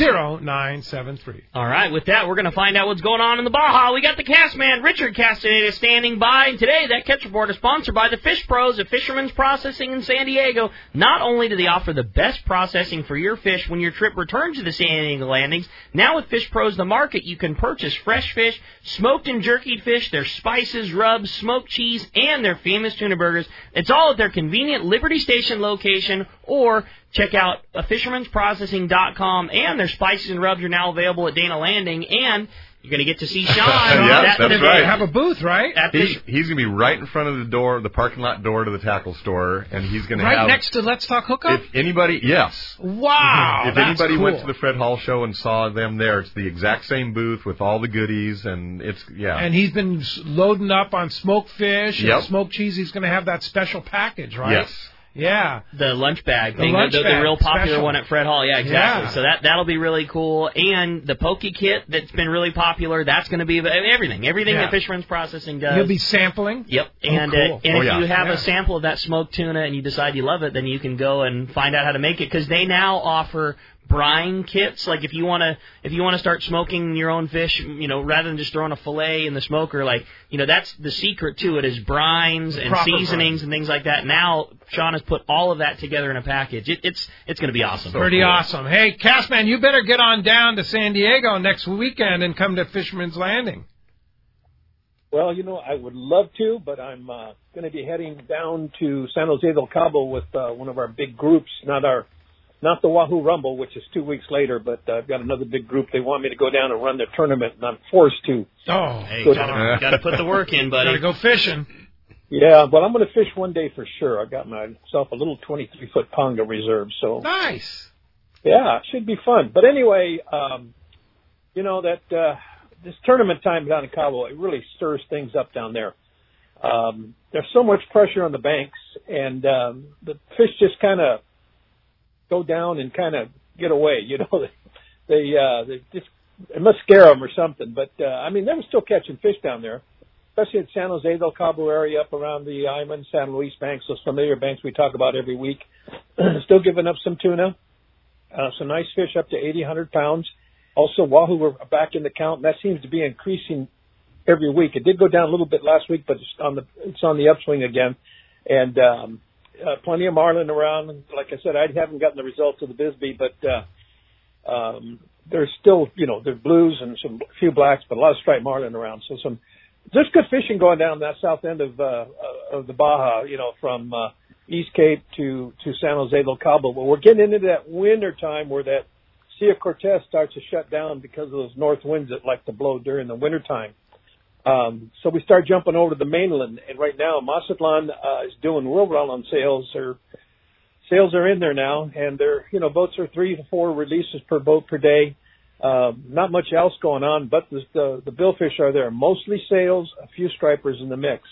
All right, with that, we're going to find out what's going on in the Baja. We got the cast man, Richard Castaneda, standing by. And today, that catch report is sponsored by the Fish Pros of Fisherman's Processing in San Diego. Not only do they offer the best processing for your fish when your trip returns to the San Diego landings, now with Fish Pros The Market, you can purchase fresh fish, smoked and jerkied fish, their spices, rubs, smoked cheese, and their famous tuna burgers. It's all at their convenient Liberty Station location, or check out fishermansprocessing.com, and their spices and rubs are now available at Dana Landing. And You're going to get to see Sean. Yeah, that's right. Have a booth, right? He's going to be right in front of the door, the parking lot door to the tackle store, and he's going to right next to Let's Talk Hookup? If anybody, yes. Wow, If anybody went to the Fred Hall show and saw them there, it's the exact same booth with all the goodies, and it's, And he's been loading up on smoked fish and smoked cheese. He's going to have that special package, right? Yes. Yeah. The lunch bag thing, lunch the bag real popular special. one at Fred Hall. Yeah, exactly. Yeah. So that'll be really cool. And the Poke Kit that's been really popular, that's going to be everything that Fisherman's Processing does. You'll be sampling? Yep. Oh, And cool. if you have a sample of that smoked tuna and you decide you love it, then you can go and find out how to make it, because they now offer brine kits. Like if you want to start smoking your own fish, rather than just throwing a fillet in the smoker, that's the secret to it, is brines and seasonings and things like that. Now Sean has put all of that together in a package. It's going to be awesome. Pretty awesome. Hey, Castman, you better get on down to San Diego next weekend and come to Fisherman's Landing. Well, I would love to, but I'm going to be heading down to San Jose del Cabo with one of our big groups, not the Wahoo Rumble, which is 2 weeks later, but I've got another big group. They want me to go down and run their tournament, and I'm forced to. Oh, hey, got to put the work in, buddy. Got to go fishing. Yeah, but I'm going to fish one day for sure. I got myself a little 23-foot Tonga reserve, so. Nice. Yeah, it should be fun. But anyway, this tournament time down in Cabo, it really stirs things up down there. There's so much pressure on the banks, and the fish just kind of go down and kind of get away. They just, it must scare them or something. But they were still catching fish down there, especially in San Jose del Cabo area, up around the Iman, San Luis banks, those familiar banks we talk about every week. Still giving up some tuna, some nice fish up to 80, 100 pounds. Also, wahoo were back in the count, and that seems to be increasing every week. It did go down a little bit last week, but it's on the upswing again. And plenty of marlin around. Like I said, I haven't gotten the results of the Bisbee, but there's still, there's blues and a few blacks, but a lot of striped marlin around. So there's good fishing going down that south end of the Baja, from East Cape to San Jose del Cabo. But we're getting into that winter time where that Sea of Cortez starts to shut down because of those north winds that like to blow during the winter time. So we start jumping over to the mainland, and right now Mazatlan is doing real well on sales. Sales are in there now, and they're, boats are 3 to 4 releases per boat per day. Not much else going on, but the billfish are there. Mostly sales, a few stripers in the mix.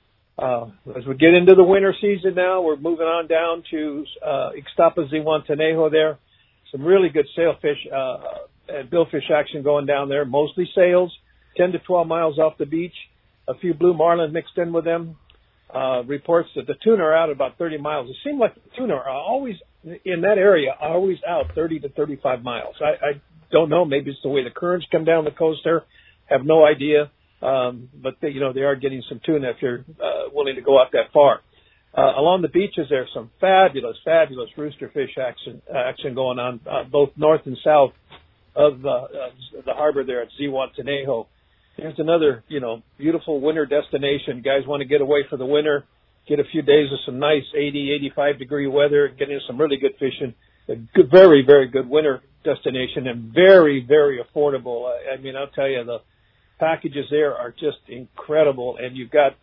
As we get into the winter season now, we're moving on down to Ixtapa, Zihuatanejo there. Some really good sailfish and billfish action going down there. Mostly sales, 10 to 12 miles off the beach. A few blue marlin mixed in with them. Reports that the tuna are out about 30 miles. It seems like the tuna are always in that area, always out 30 to 35 miles. I don't know. Maybe it's the way the currents come down the coast there. Have no idea. But they are getting some tuna if you're willing to go out that far. Along the beaches, there's some fabulous rooster fish action going on, both north and south of the harbor there at Zihuatanejo. Here's another, beautiful winter destination. You guys want to get away for the winter, get a few days of some nice 80, 85 degree weather, get into some really good fishing. A good, very, very good winter destination, and very, very affordable. I'll tell you, the packages there are just incredible, and you've got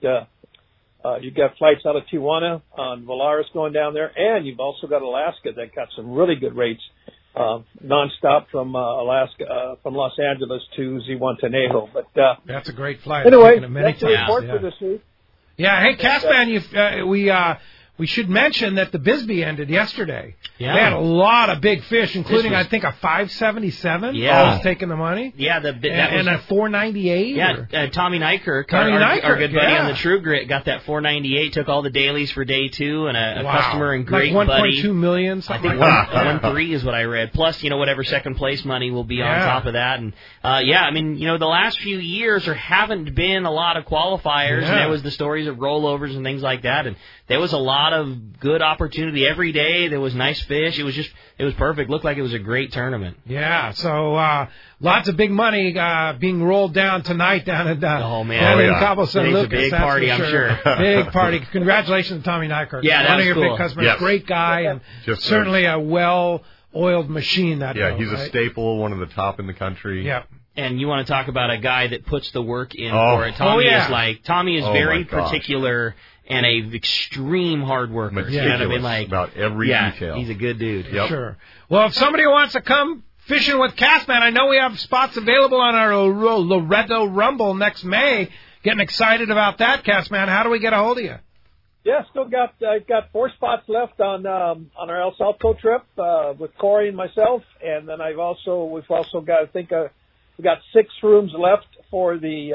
flights out of Tijuana on Volaris going down there, and you've also got Alaska that got some really good rates, nonstop from Alaska, from Los Angeles to Zihuatanejo. But that's a great flight. Anyway, that's the report for this week. Yeah, hey, Castman, we should mention that the Bisbee ended yesterday. Yeah. They had a lot of big fish, including, I think, a 577. Yeah. Was taking the money. Yeah. And a 498. Yeah, Tommy Nykirk, our good buddy on the True Grit, got that 498, took all the dailies for day 2, and a customer and great like 1.2 buddy. $1.2 million, something like that. 1.3 is what I read. Plus, whatever second place money will be on top of that. And, the last few years there haven't been a lot of qualifiers, and there was the stories of rollovers and things like that, and there was a lot of good opportunity every day. There was nice fish. It was perfect. Looked like it was a great tournament. Yeah. So lots of big money being rolled down tonight down at Cabo San Lucas. It's a big party, I'm sure. Big party. Congratulations to Tommy Nykirk. Yeah, that's one of your cool. big customers. Yes. Great guy, and certainly a well-oiled machine. He's a staple, one of the top in the country. Yeah. And you want to talk about a guy that puts the work in for it. Tommy is very particular and a extreme hard worker. You know what I mean? Like, about every detail. He's a good dude. Yep. Sure. Well, if somebody wants to come fishing with Castman, I know we have spots available on our Loretto Rumble next May. Getting excited about that, Castman. How do we get a hold of you? Yeah, still got 4 spots left on our El Salto trip with Corey and myself, and then we've also got we got 6 rooms left for the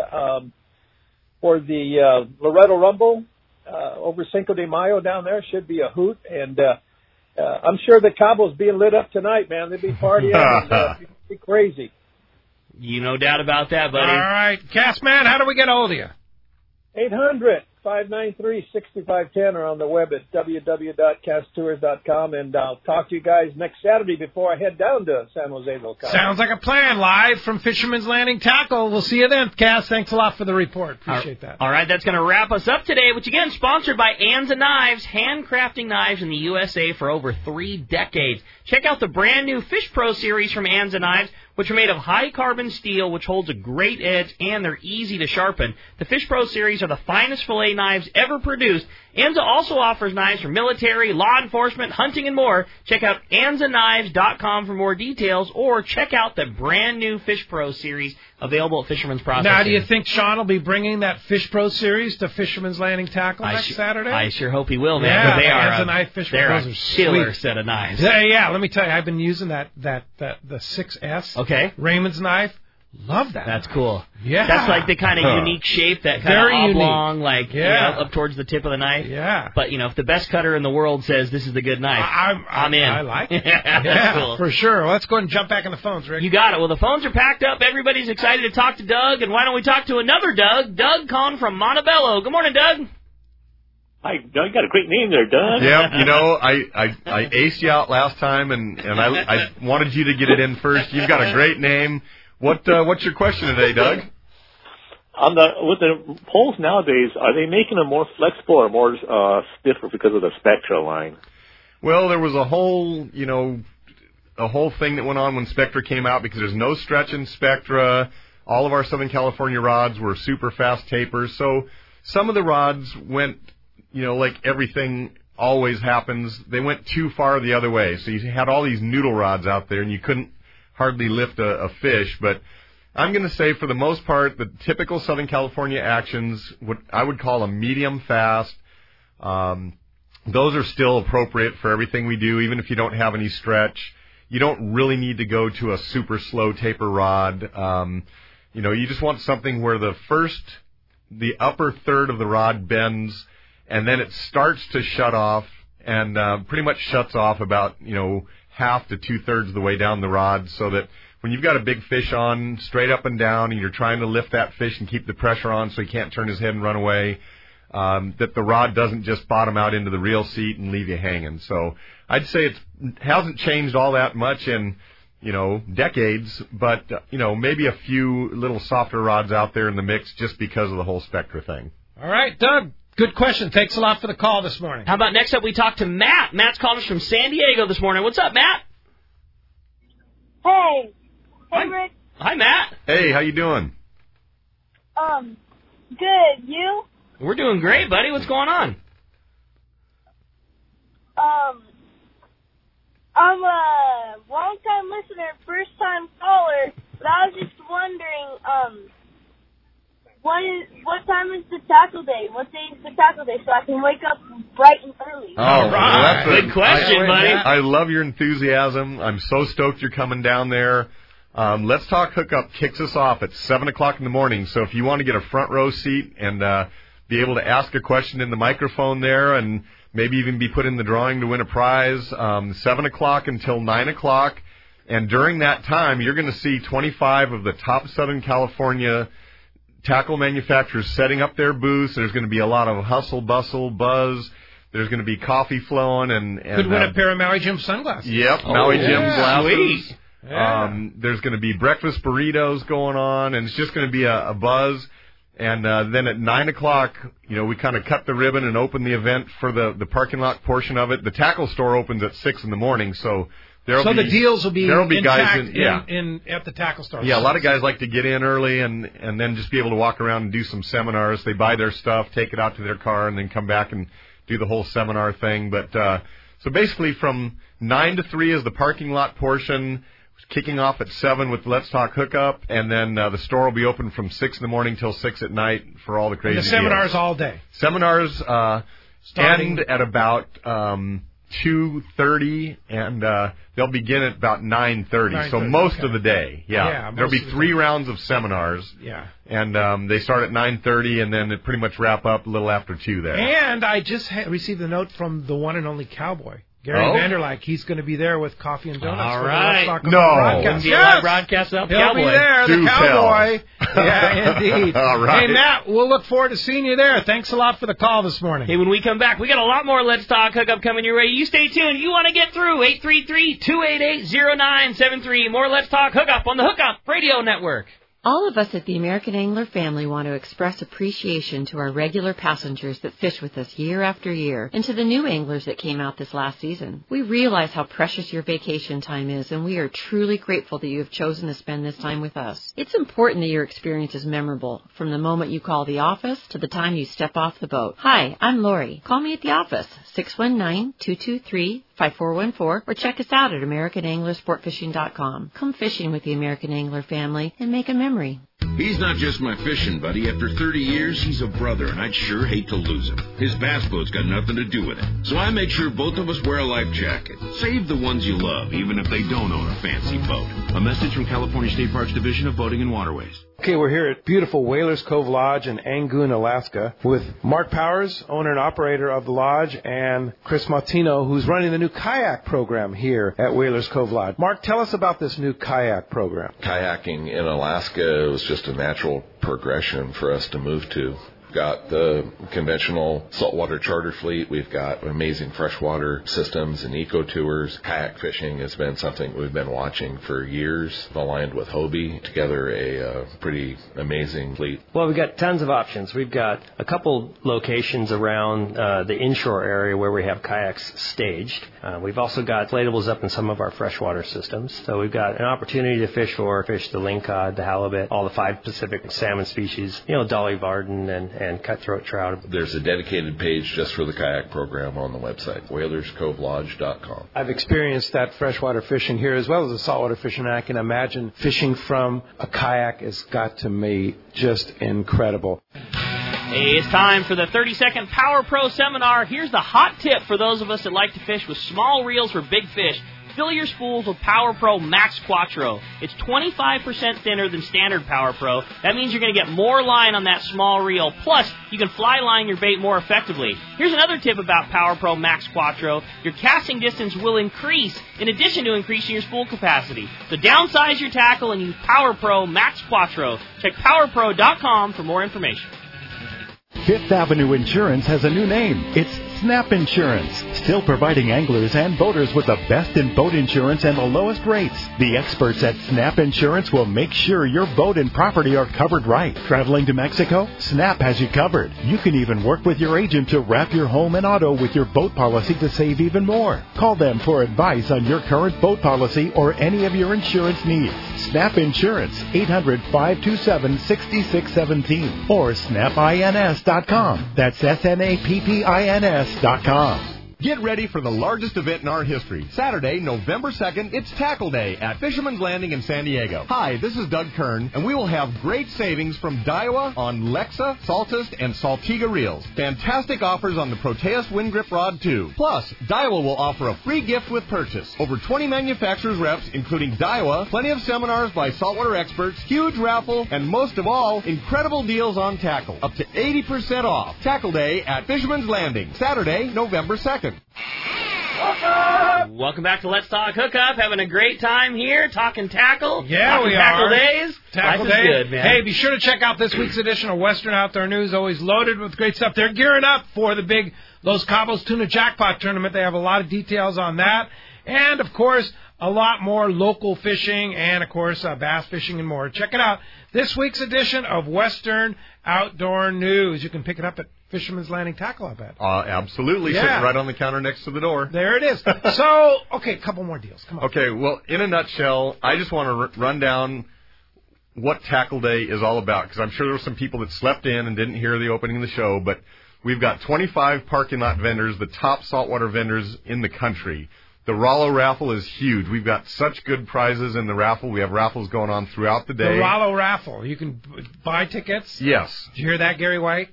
Loretto Rumble over Cinco de Mayo down there. Should be a hoot, and I'm sure that Cabo's being lit up tonight, man. They'll be partying and be crazy. You no doubt about that, buddy. All right, Castman, how do we get a hold of you? 800-593-6510 or on the web at www.casttours.com, and I'll talk to you guys next Saturday before I head down to San Jose, Locale. Sounds like a plan. Live from Fisherman's Landing Tackle. We'll see you then, Cass. Thanks a lot for the report. Appreciate that. All right, that's going to wrap us up today, which again sponsored by Anza Knives, handcrafting knives in the USA for over 3 decades. Check out the brand new Fish Pro series from Anza Knives, which are made of high-carbon steel, which holds a great edge, and they're easy to sharpen. The Fish Pro series are the finest fillet knives ever produced. Anza also offers knives for military, law enforcement, hunting, and more. Check out AnzaKnives.com for more details, or check out the brand-new Fish Pro series available at Fisherman's Processing. Now, do you think Sean will be bringing that Fish Pro series to Fisherman's Landing Tackle next Saturday? I sure hope he will, man. Yeah, they are a knife Fish they're Pros a are killer sweet. set of knives. Yeah, let me tell you, I've been using the 6S. Okay. Raymond's knife. Love that. That's cool. Yeah. That's like the kind of unique shape, that kind of oblong, like up towards the tip of the knife. Yeah. But, if the best cutter in the world says this is the good knife, I'm in. I like it. That's cool. For sure. Let's go ahead and jump back on the phones, Rick. You got it. Well, the phones are packed up. Everybody's excited to talk to Doug, and why don't we talk to another Doug? Doug calling from Montebello. Good morning, Doug. Hi, Doug. You got a great name there, Doug. Yeah, I aced you out last time, and I wanted you to get it in first. You've got a great name. What's your question today, Doug? With the poles nowadays, are they making them more flexible or more stiffer because of the Spectra line? Well, there was a whole thing that went on when Spectra came out, because there's no stretch in Spectra. All of our Southern California rods were super fast tapers, so some of the rods went, like everything always happens, they went too far the other way. So you had all these noodle rods out there, and you couldn't hardly lift a fish. But I'm going to say, for the most part, the typical Southern California actions, what I would call a medium fast, those are still appropriate for everything we do, even if you don't have any stretch. You don't really need to go to a super slow taper rod. You just want something where the upper third of the rod bends, and then it starts to shut off, and pretty much shuts off about, half to 2/3 of the way down the rod, so that when you've got a big fish on straight up and down, and you're trying to lift that fish and keep the pressure on so he can't turn his head and run away, that the rod doesn't just bottom out into the reel seat and leave you hanging. So I'd say it hasn't changed all that much in, decades, but, maybe a few little softer rods out there in the mix just because of the whole Spectra thing. All right, Doug. Good question. Thanks a lot for the call this morning. How about next up we talk to Matt. Matt's calling us from San Diego this morning. What's up, Matt? Hey. Hey, Rick. Hi, Matt. Hey, how you doing? Good. You? We're doing great, buddy. What's going on? I'm a long-time listener, first-time caller, but I was just wondering, what time is the tackle day? What day is the tackle day so I can wake up bright and early? All right. Good question, buddy. I love your enthusiasm. I'm so stoked you're coming down there. Let's Talk Hookup kicks us off at 7 o'clock in the morning. So if you want to get a front row seat and be able to ask a question in the microphone there, and maybe even be put in the drawing to win a prize, 7 o'clock until 9 o'clock. And during that time, you're going to see 25 of the top Southern California tackle manufacturers setting up their booths. There's going to be a lot of hustle, bustle, buzz. There's going to be coffee flowing. And could win a pair of Maui Jim sunglasses. Yep, Maui Jim glasses. Sweet. Yeah. There's going to be breakfast burritos going on, and it's just going to be a buzz. And then at 9 o'clock, we kind of cut the ribbon and open the event for the parking lot portion of it. The tackle store opens at 6 in the morning, so So the deals will be guys in at the tackle store. Yeah, a lot of guys like to get in early and then just be able to walk around and do some seminars. They buy their stuff, take it out to their car, and then come back and do the whole seminar thing. But so basically from 9 to 3 is the parking lot portion, kicking off at 7 with Let's Talk Hookup, and then the store will be open from 6 in the morning till 6 at night for all the crazy And the seminars deals. all day. Seminars end at about 2:30, and they'll begin at about 9:30. So most of the day, there'll be 3 rounds of seminars. Yeah. And they start at 9:30, and then it pretty much wrap up a little after 2 there. And I just received a note from the one and only Cowboy. Gary Vanderlyke, he's going to be there with coffee and donuts. All for right. the Let's Talk broadcast. Yes. Broadcast up He'll Cowboy. be there, the Cowboy. Yeah, indeed. All right. Hey, Matt, we'll look forward to seeing you there. Thanks a lot for the call this morning. Hey, when we come back, we got a lot more Let's Talk Hookup coming your way. You stay tuned. You want to get through. 833-288-0973. More Let's Talk Hookup on the Hookup Radio Network. All of us at the American Angler family want to express appreciation to our regular passengers that fish with us year after year, and to the new anglers that came out this last season. We realize how precious your vacation time is, and we are truly grateful that you have chosen to spend this time with us. It's important that your experience is memorable, from the moment you call the office to the time you step off the boat. Hi, I'm Lori. Call me at the office, 619-223-5414, or check us out at AmericanAnglerSportFishing.com. Come fishing with the American Angler family and make a memory. He's not just my fishing buddy. After 30 years, he's a brother, and I'd sure hate to lose him. His bass boat's got nothing to do with it. So I make sure both of us wear a life jacket. Save the ones you love, even if they don't own a fancy boat. A message from California State Parks Division of Boating and Waterways. Okay, we're here at beautiful Whalers Cove Lodge in Angoon, Alaska, with Mark Powers, owner and operator of the lodge, and Chris Martino, who's running the new kayak program here at Whalers Cove Lodge. Mark, tell us about this new kayak program. Kayaking in Alaska was just a natural progression for us to move to. We've got the conventional saltwater charter fleet. We've got amazing freshwater systems and eco tours. Kayak fishing has been something we've been watching for years. Aligned with Hobie, together a pretty amazing fleet. Well, we've got tons of options. We've got a couple locations around the inshore area where we have kayaks staged. We've also got inflatables up in some of our freshwater systems. So we've got an opportunity to fish the lingcod, the halibut, all the 5 Pacific salmon species, Dolly Varden and cutthroat trout. There's a dedicated page just for the kayak program on the website, WhalersCoveLodge.com. I've experienced that freshwater fishing here as well as the saltwater fishing, and I can imagine fishing from a kayak has got to be just incredible. Hey, it's time for the 30-second Power Pro seminar. Here's the hot tip for those of us that like to fish with small reels for big fish. Fill your spools with Power Pro Max Quattro. It's 25% thinner than standard Power Pro. That means you're going to get more line on that small reel. Plus, you can fly line your bait more effectively. Here's another tip about Power Pro Max Quattro. Your casting distance will increase in addition to increasing your spool capacity. So downsize your tackle and use Power Pro Max Quattro. Check PowerPro.com for more information. Fifth Avenue Insurance has a new name. It's Snap Insurance, still providing anglers and boaters with the best in boat insurance and the lowest rates. The experts at Snap Insurance will make sure your boat and property are covered right. Traveling to Mexico? Snap has you covered. You can even work with your agent to wrap your home and auto with your boat policy to save even more. Call them for advice on your current boat policy or any of your insurance needs. Snap Insurance, 800-527-6617 or snapins.com. That's SNAPPINS.com. Get ready for the largest event in our history. Saturday, November 2nd, it's Tackle Day at Fisherman's Landing in San Diego. Hi, this is Doug Kern, and we will have great savings from Daiwa on Lexa, Saltist, and Saltiga reels. Fantastic offers on the Proteus Wind Grip Rod, too. Plus, Daiwa will offer a free gift with purchase. Over 20 manufacturers' reps, including Daiwa, plenty of seminars by saltwater experts, huge raffle, and most of all, incredible deals on tackle. Up to 80% off. Tackle Day at Fisherman's Landing, Saturday, November 2nd. Welcome back to Let's Talk Hookup. Having a great time here, talking tackle. Yeah, we tackle are. Days. Tackle Life Day. is good, man. Hey, be sure to check out this week's edition of Western Outdoor News. Always loaded with great stuff. They're gearing up for the big Los Cabos Tuna Jackpot Tournament. They have a lot of details on that. And, of course, a lot more local fishing and, of course, bass fishing and more. Check it out. This week's edition of Western Outdoor News. You can pick it up at Fisherman's Landing Tackle, I bet. Absolutely. Yeah. Sitting right on the counter next to the door. There it is. So, okay, a couple more deals. Come on. Okay, well, in a nutshell, I just want to run down what Tackle Day is all about, because I'm sure there were some people that slept in and didn't hear the opening of the show, but we've got 25 parking lot vendors, the top saltwater vendors in the country. The Rollo raffle is huge. We've got such good prizes in the raffle. We have raffles going on throughout the day. The Rollo raffle. You can buy tickets. Yes. Did you hear that, Gary White?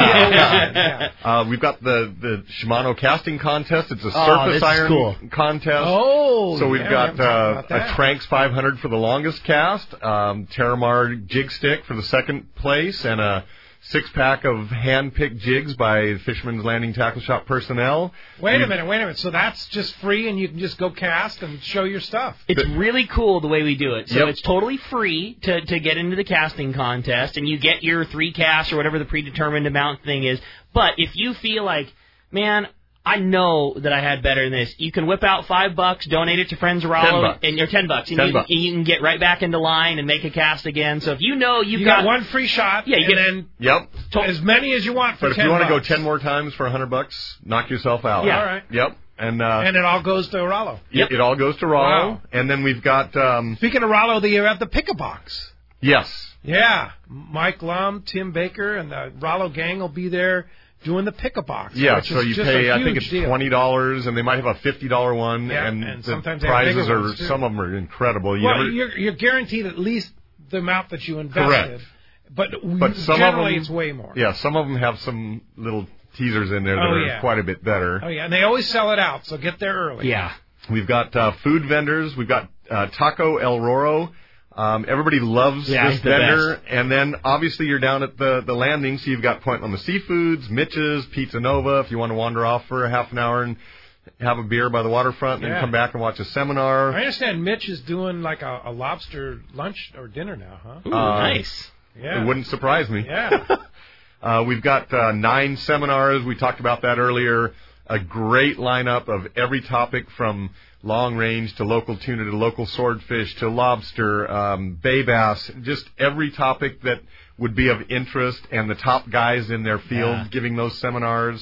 We've got the Shimano casting contest. It's a surface iron contest. Oh, so we've got a Tranks 500 for the longest cast, Terramar jig stick for the second place, and a 6-pack of hand-picked jigs by Fisherman's Landing Tackle Shop personnel. Wait a minute. So that's just free, and you can just go cast and show your stuff. It's really cool the way we do it. So it's totally free to get into the casting contest, and you get your 3 casts or whatever the predetermined amount thing is. But if you feel like, man, I know that I had better than this, you can whip out $5, donate it to Friends of Rollo, and you're $10, and you can get right back into line and make a cast again. So if you know you got one free shot, you get as many as you want for $10. But if you want to go 10 more times for $100, knock yourself out. Yeah, all right. Yep. And it all goes to Rollo. Yep. It all goes to Rollo. Wow. And then we've got... Speaking of Rollo, you have the Pick-A-Box. Yes. Yeah. Mike Lum, Tim Baker, and the Rollo gang will be there doing the Pick-A-Box. Yeah, so you pay, I think it's $20, and they might have a $50 one, and the sometimes prizes are, some of them are incredible. You're guaranteed at least the amount that you invested. Correct. But some generally it's way more. Yeah, some of them have some little teasers in there that are quite a bit better. Oh, yeah, and they always sell it out, so get there early. Yeah. We've got food vendors. We've got Taco El Roro. Everybody loves this vendor. And then, obviously, you're down at the landing, so you've got Point Loma Seafoods, Mitch's, Pizza Nova, if you want to wander off for a half an hour and have a beer by the waterfront and then come back and watch a seminar. I understand Mitch is doing like a lobster lunch or dinner now, huh? Ooh, nice. Yeah. It wouldn't surprise me. Yeah. We've got 9 seminars. We talked about that earlier. A great lineup of every topic from long range to local tuna to local swordfish to lobster, bay bass, just every topic that would be of interest, and the top guys in their field giving those seminars.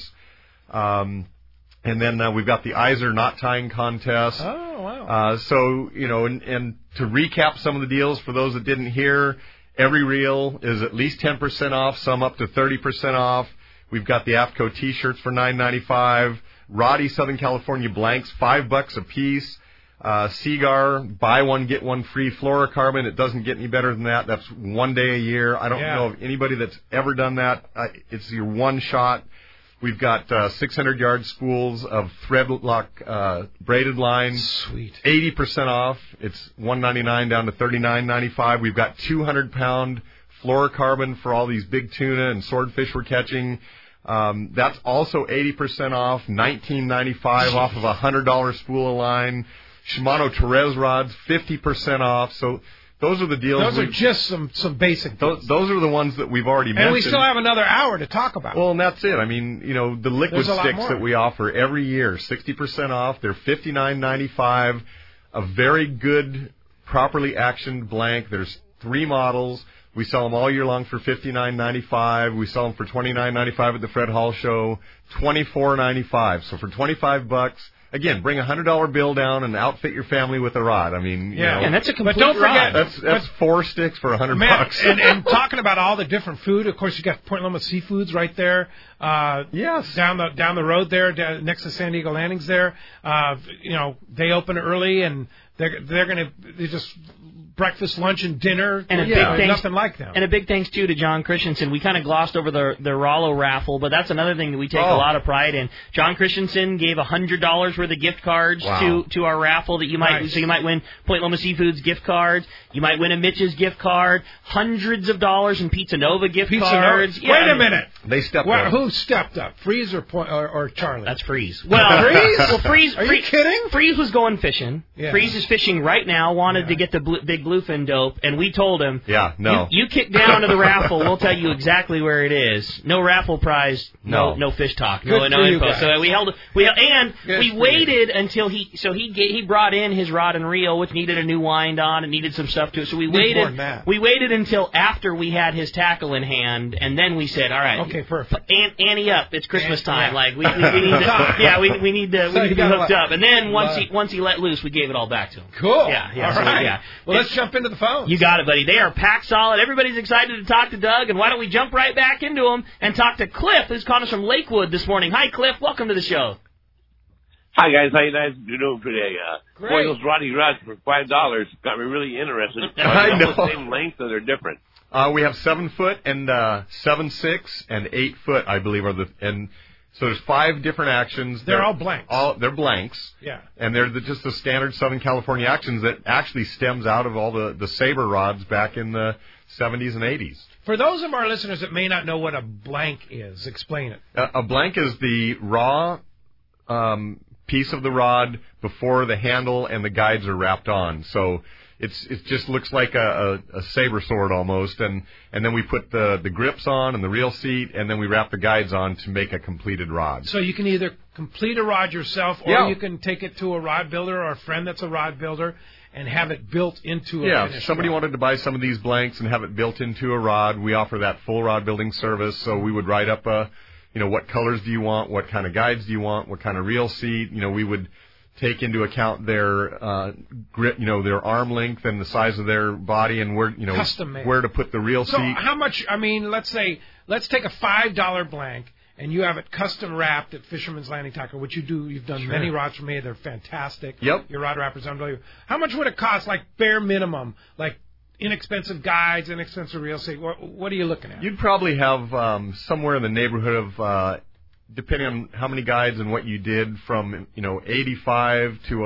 And then we've got the Iser knot tying contest. Oh, wow. So, and to recap some of the deals for those that didn't hear, every reel is at least 10% off, some up to 30% off. We've got the AFCO T-shirts for $9.95. Roddy Southern California blanks, $5 a piece. Seagar, buy one, get one free. Fluorocarbon, it doesn't get any better than that. That's one day a year. I don't know of anybody that's ever done that. It's your one shot. We've got 600-yard spools of threadlock braided line. Sweet. 80% off. It's $199 down to $39.95. We've got 200-pound fluorocarbon for all these big tuna and swordfish we're catching. That's also 80% off, $19.95 off of a $100 spool of line. Shimano Torres rods, 50% off. So those are the deals. Those are just some basic deals. Those are the ones that we've already mentioned. And we still have another hour to talk about. Well, and that's it. I mean, the liquid sticks that we offer every year, 60% off. They're $59.95. A very good, properly actioned blank. There's 3 models. We sell them all year long for $59.95. We sell them for $29.95 at the Fred Hall Show, $24.95. So for $25, again, bring a $100 bill down and outfit your family with a rod. I mean, and that's a complete But don't forget, rod. That's 4 sticks for $100. And talking about all the different food, of course, you got Point Loma Seafoods right there. Yes. Down the road there, next to San Diego Landings there. They open early and they're just breakfast, lunch, and dinner. And nothing like them. And a big thanks, too, to John Christensen. We kind of glossed over the Rollo raffle, but that's another thing that we take a lot of pride in. John Christensen gave $100 worth of gift cards to our raffle that you might so you might win Point Loma Seafoods gift cards. You might win a Mitch's gift card. Hundreds of dollars in Pizza Nova gift cards. Yeah, wait a minute. They stepped up. Who stepped up? Freeze or Charlie? That's Freeze. Well, Freeze? Well, Freeze. Are you kidding? Freeze was going fishing. Yeah. Freeze is fishing right now. Wanted to get the big bluefin dope, and we told him, yeah, no. You kick down to the raffle, we'll tell you exactly where it is. No raffle prize, no fish talk, no info. So we waited until he brought in his rod and reel, which needed a new wind on and needed some stuff to it. So we waited until after we had his tackle in hand, and then we said, all right, okay, perfect. Ante up, it's Christmas time. Like we need to be hooked up. And then once he let loose, we gave it all back to him. Cool. Yeah. All right. Well, let's jump into the phones. You got it, buddy. They are packed solid. Everybody's excited to talk to Doug, and why don't we jump right back into him and talk to Cliff, who's calling us from Lakewood this morning. Hi, Cliff. Welcome to the show. Hi, guys. How you guys doing today? Great. Boy, those Roddy rods for $5 got me really interested. I know. The same length, or they're different? We have 7 foot and 7/6 and 8 foot, I believe, so there's 5 different actions. They're all blanks. They're blanks. Yeah. And they're just the standard Southern California actions that actually stems out of all the Sabre rods back in the 70s and 80s. For those of our listeners that may not know what a blank is, explain it. A blank is the raw piece of the rod before the handle and the guides are wrapped on. So it just looks like a saber sword almost, and then we put the grips on and the reel seat, and then we wrap the guides on to make a completed rod. So you can either complete a rod yourself, or you can take it to a rod builder or a friend that's a rod builder and have it built into a if somebody wanted to buy some of these blanks and have it built into a rod, we offer that full rod building service. So we would write up what colors do you want, what kind of guides do you want, what kind of reel seat. We would take into account their grip, their arm length and the size of their body, and where where to put the reel seat. So how much? I mean, let's take a $5 blank, and you have it custom wrapped at Fisherman's Landing Tackle, which you do. You've done many rods for me; they're fantastic. Yep. Your rod wrappers, unbelievable. How much would it cost, like bare minimum, like inexpensive guides, inexpensive reel seat? What are you looking at? You'd probably have somewhere in the neighborhood of. Depending on how many guides and what you did, from $85 to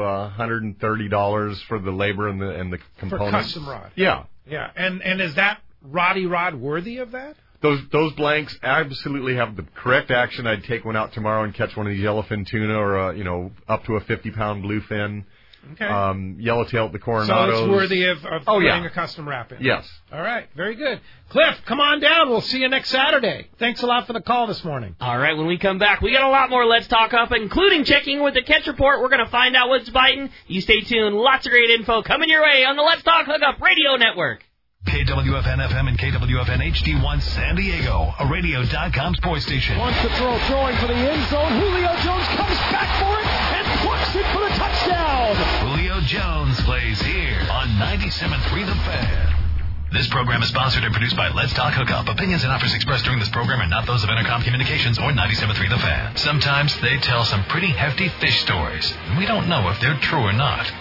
$130 for the labor and the components. For custom rod. Yeah. Yeah. And is that Roddy rod worthy of that? Those blanks absolutely have the correct action. I'd take one out tomorrow and catch one of these yellowfin tuna, or up to a 50-pound bluefin. Okay. Yellowtail at the Coronados. So it's worthy of putting a custom wrap in. Yes. All right. Very good. Cliff, come on down. We'll see you next Saturday. Thanks a lot for the call this morning. All right. When we come back, we got a lot more Let's Talk Up, including checking with the catch report. We're going to find out what's biting. You stay tuned. Lots of great info coming your way on the Let's Talk Hookup Radio Network. KWFN-FM and KWFN-HD1 San Diego, a radio.com sports station. Wants to throwing for the end zone. Julio Jones comes back for it and plucks it for the touchdown. Julio Jones plays here on 97.3 The Fan. This program is sponsored and produced by Let's Talk Hookup. Opinions and offers expressed during this program are not those of Intercom Communications or 97.3 The Fan. Sometimes they tell some pretty hefty fish stories, and we don't know if they're true or not.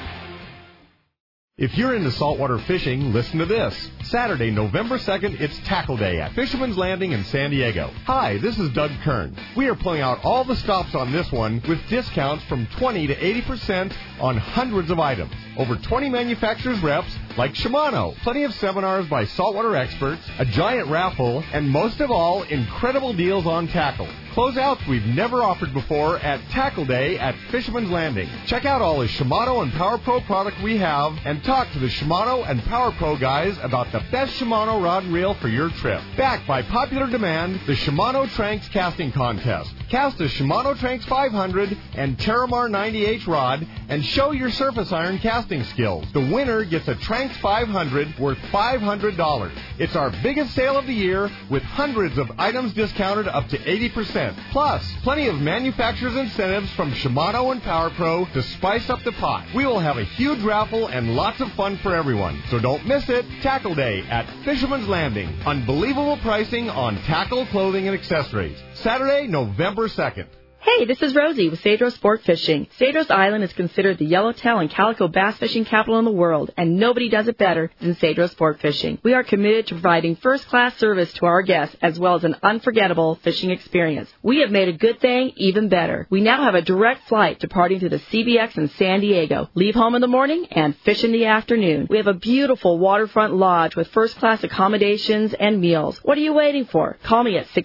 If you're into saltwater fishing, listen to this. Saturday, November 2nd, it's Tackle Day at Fisherman's Landing in San Diego. Hi, this is Doug Kern. We are pulling out all the stops on this one with discounts from 20 to 80% on hundreds of items. Over 20 manufacturers' reps like Shimano, plenty of seminars by saltwater experts, a giant raffle, and most of all, incredible deals on tackle. Closeouts we've never offered before at Tackle Day at Fisherman's Landing. Check out all the Shimano and Power Pro product we have and talk to the Shimano and Power Pro guys about the best Shimano rod and reel for your trip. Backed by popular demand, the Shimano Tranks Casting Contest. Cast a Shimano Tranks 500 and Terramar 90H rod and show your surface iron casting skills. The winner gets a Tranks 500 worth $500. It's our biggest sale of the year with hundreds of items discounted up to 80%. Plus, plenty of manufacturer's incentives from Shimano and Power Pro to spice up the pot. We will have a huge raffle and lots of fun for everyone. So don't miss it. Tackle Day at Fisherman's Landing. Unbelievable pricing on tackle, clothing, and accessories. Saturday, November 2nd. Hey, this is Rosie with Cedros Sport Fishing. Cedros Island is considered the yellowtail and calico bass fishing capital in the world, and nobody does it better than Cedros Sport Fishing. We are committed to providing first-class service to our guests as well as an unforgettable fishing experience. We have made a good thing even better. We now have a direct flight departing to the CBX in San Diego. Leave home in the morning and fish in the afternoon. We have a beautiful waterfront lodge with first-class accommodations and meals. What are you waiting for? Call me at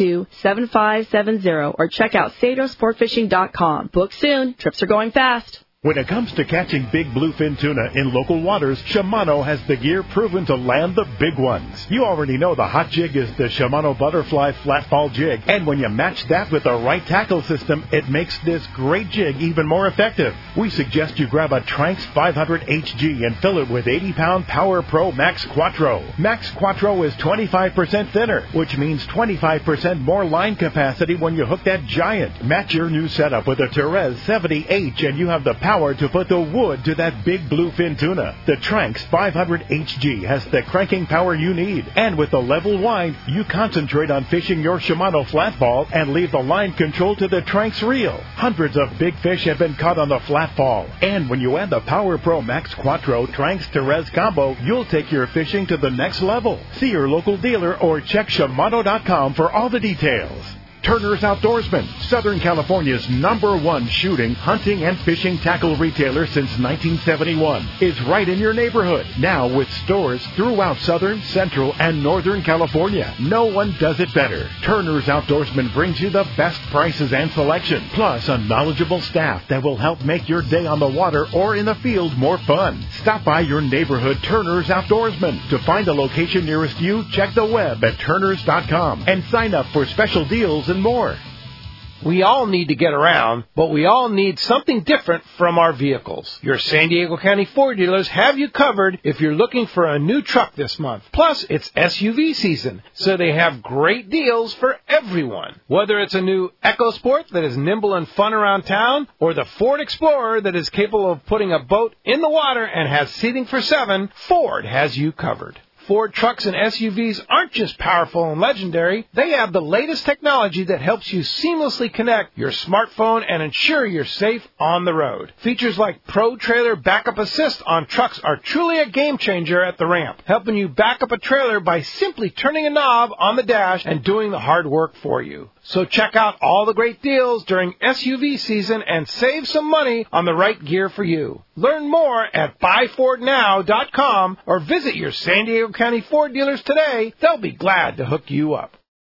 619-772-7570 or check out CedrosSportFishing.com. Book soon. Trips are going fast. When it comes to catching big bluefin tuna in local waters, Shimano has the gear proven to land the big ones. You already know the hot jig is the Shimano Butterfly Flatball Jig, and when you match that with the right tackle system, it makes this great jig even more effective. We suggest you grab a Tranx 500 HG and fill it with 80-pound Power Pro Max Quattro. Max Quattro is 25% thinner, which means 25% more line capacity when you hook that giant. Match your new setup with a Therese 70H and you have the power to put the wood to that big bluefin tuna. The Tranx 500 HG has the cranking power you need, and with the level wind, you concentrate on fishing your Shimano flatball and leave the line control to the Tranx reel. Hundreds of big fish have been caught on the flatball, and when you add the Power Pro Max Quattro Tranx Therese combo, you'll take your fishing to the next level. See your local dealer or check Shimano.com for all the details. Turner's Outdoorsman, Southern California's #1 shooting, hunting, and fishing tackle retailer since 1971, is right in your neighborhood, now with stores throughout Southern, Central, and Northern California. No one does it better. Turner's Outdoorsman brings you the best prices and selection, plus a knowledgeable staff that will help make your day on the water or in the field more fun. Stop by your neighborhood Turner's Outdoorsman. To find a location nearest you, check the web at turners.com and sign up for special deals and more. We all need to get around, but we all need something different from our vehicles. Your San Diego County Ford dealers have you covered if you're looking for a new truck this month. Plus, it's SUV season, so they have great deals for everyone. Whether it's a new EcoSport that is nimble and fun around town, or the Ford Explorer that is capable of putting a boat in the water and has seating for 7, Ford has you covered. Ford trucks and SUVs aren't just powerful and legendary. They have the latest technology that helps you seamlessly connect your smartphone and ensure you're safe on the road. Features like Pro Trailer Backup Assist on trucks are truly a game changer at the ramp, helping you back up a trailer by simply turning a knob on the dash and doing the hard work for you. So check out all the great deals during SUV season and save some money on the right gear for you. Learn more at buyfordnow.com or visit your San Diego County Ford dealers today. They'll be glad to hook you up.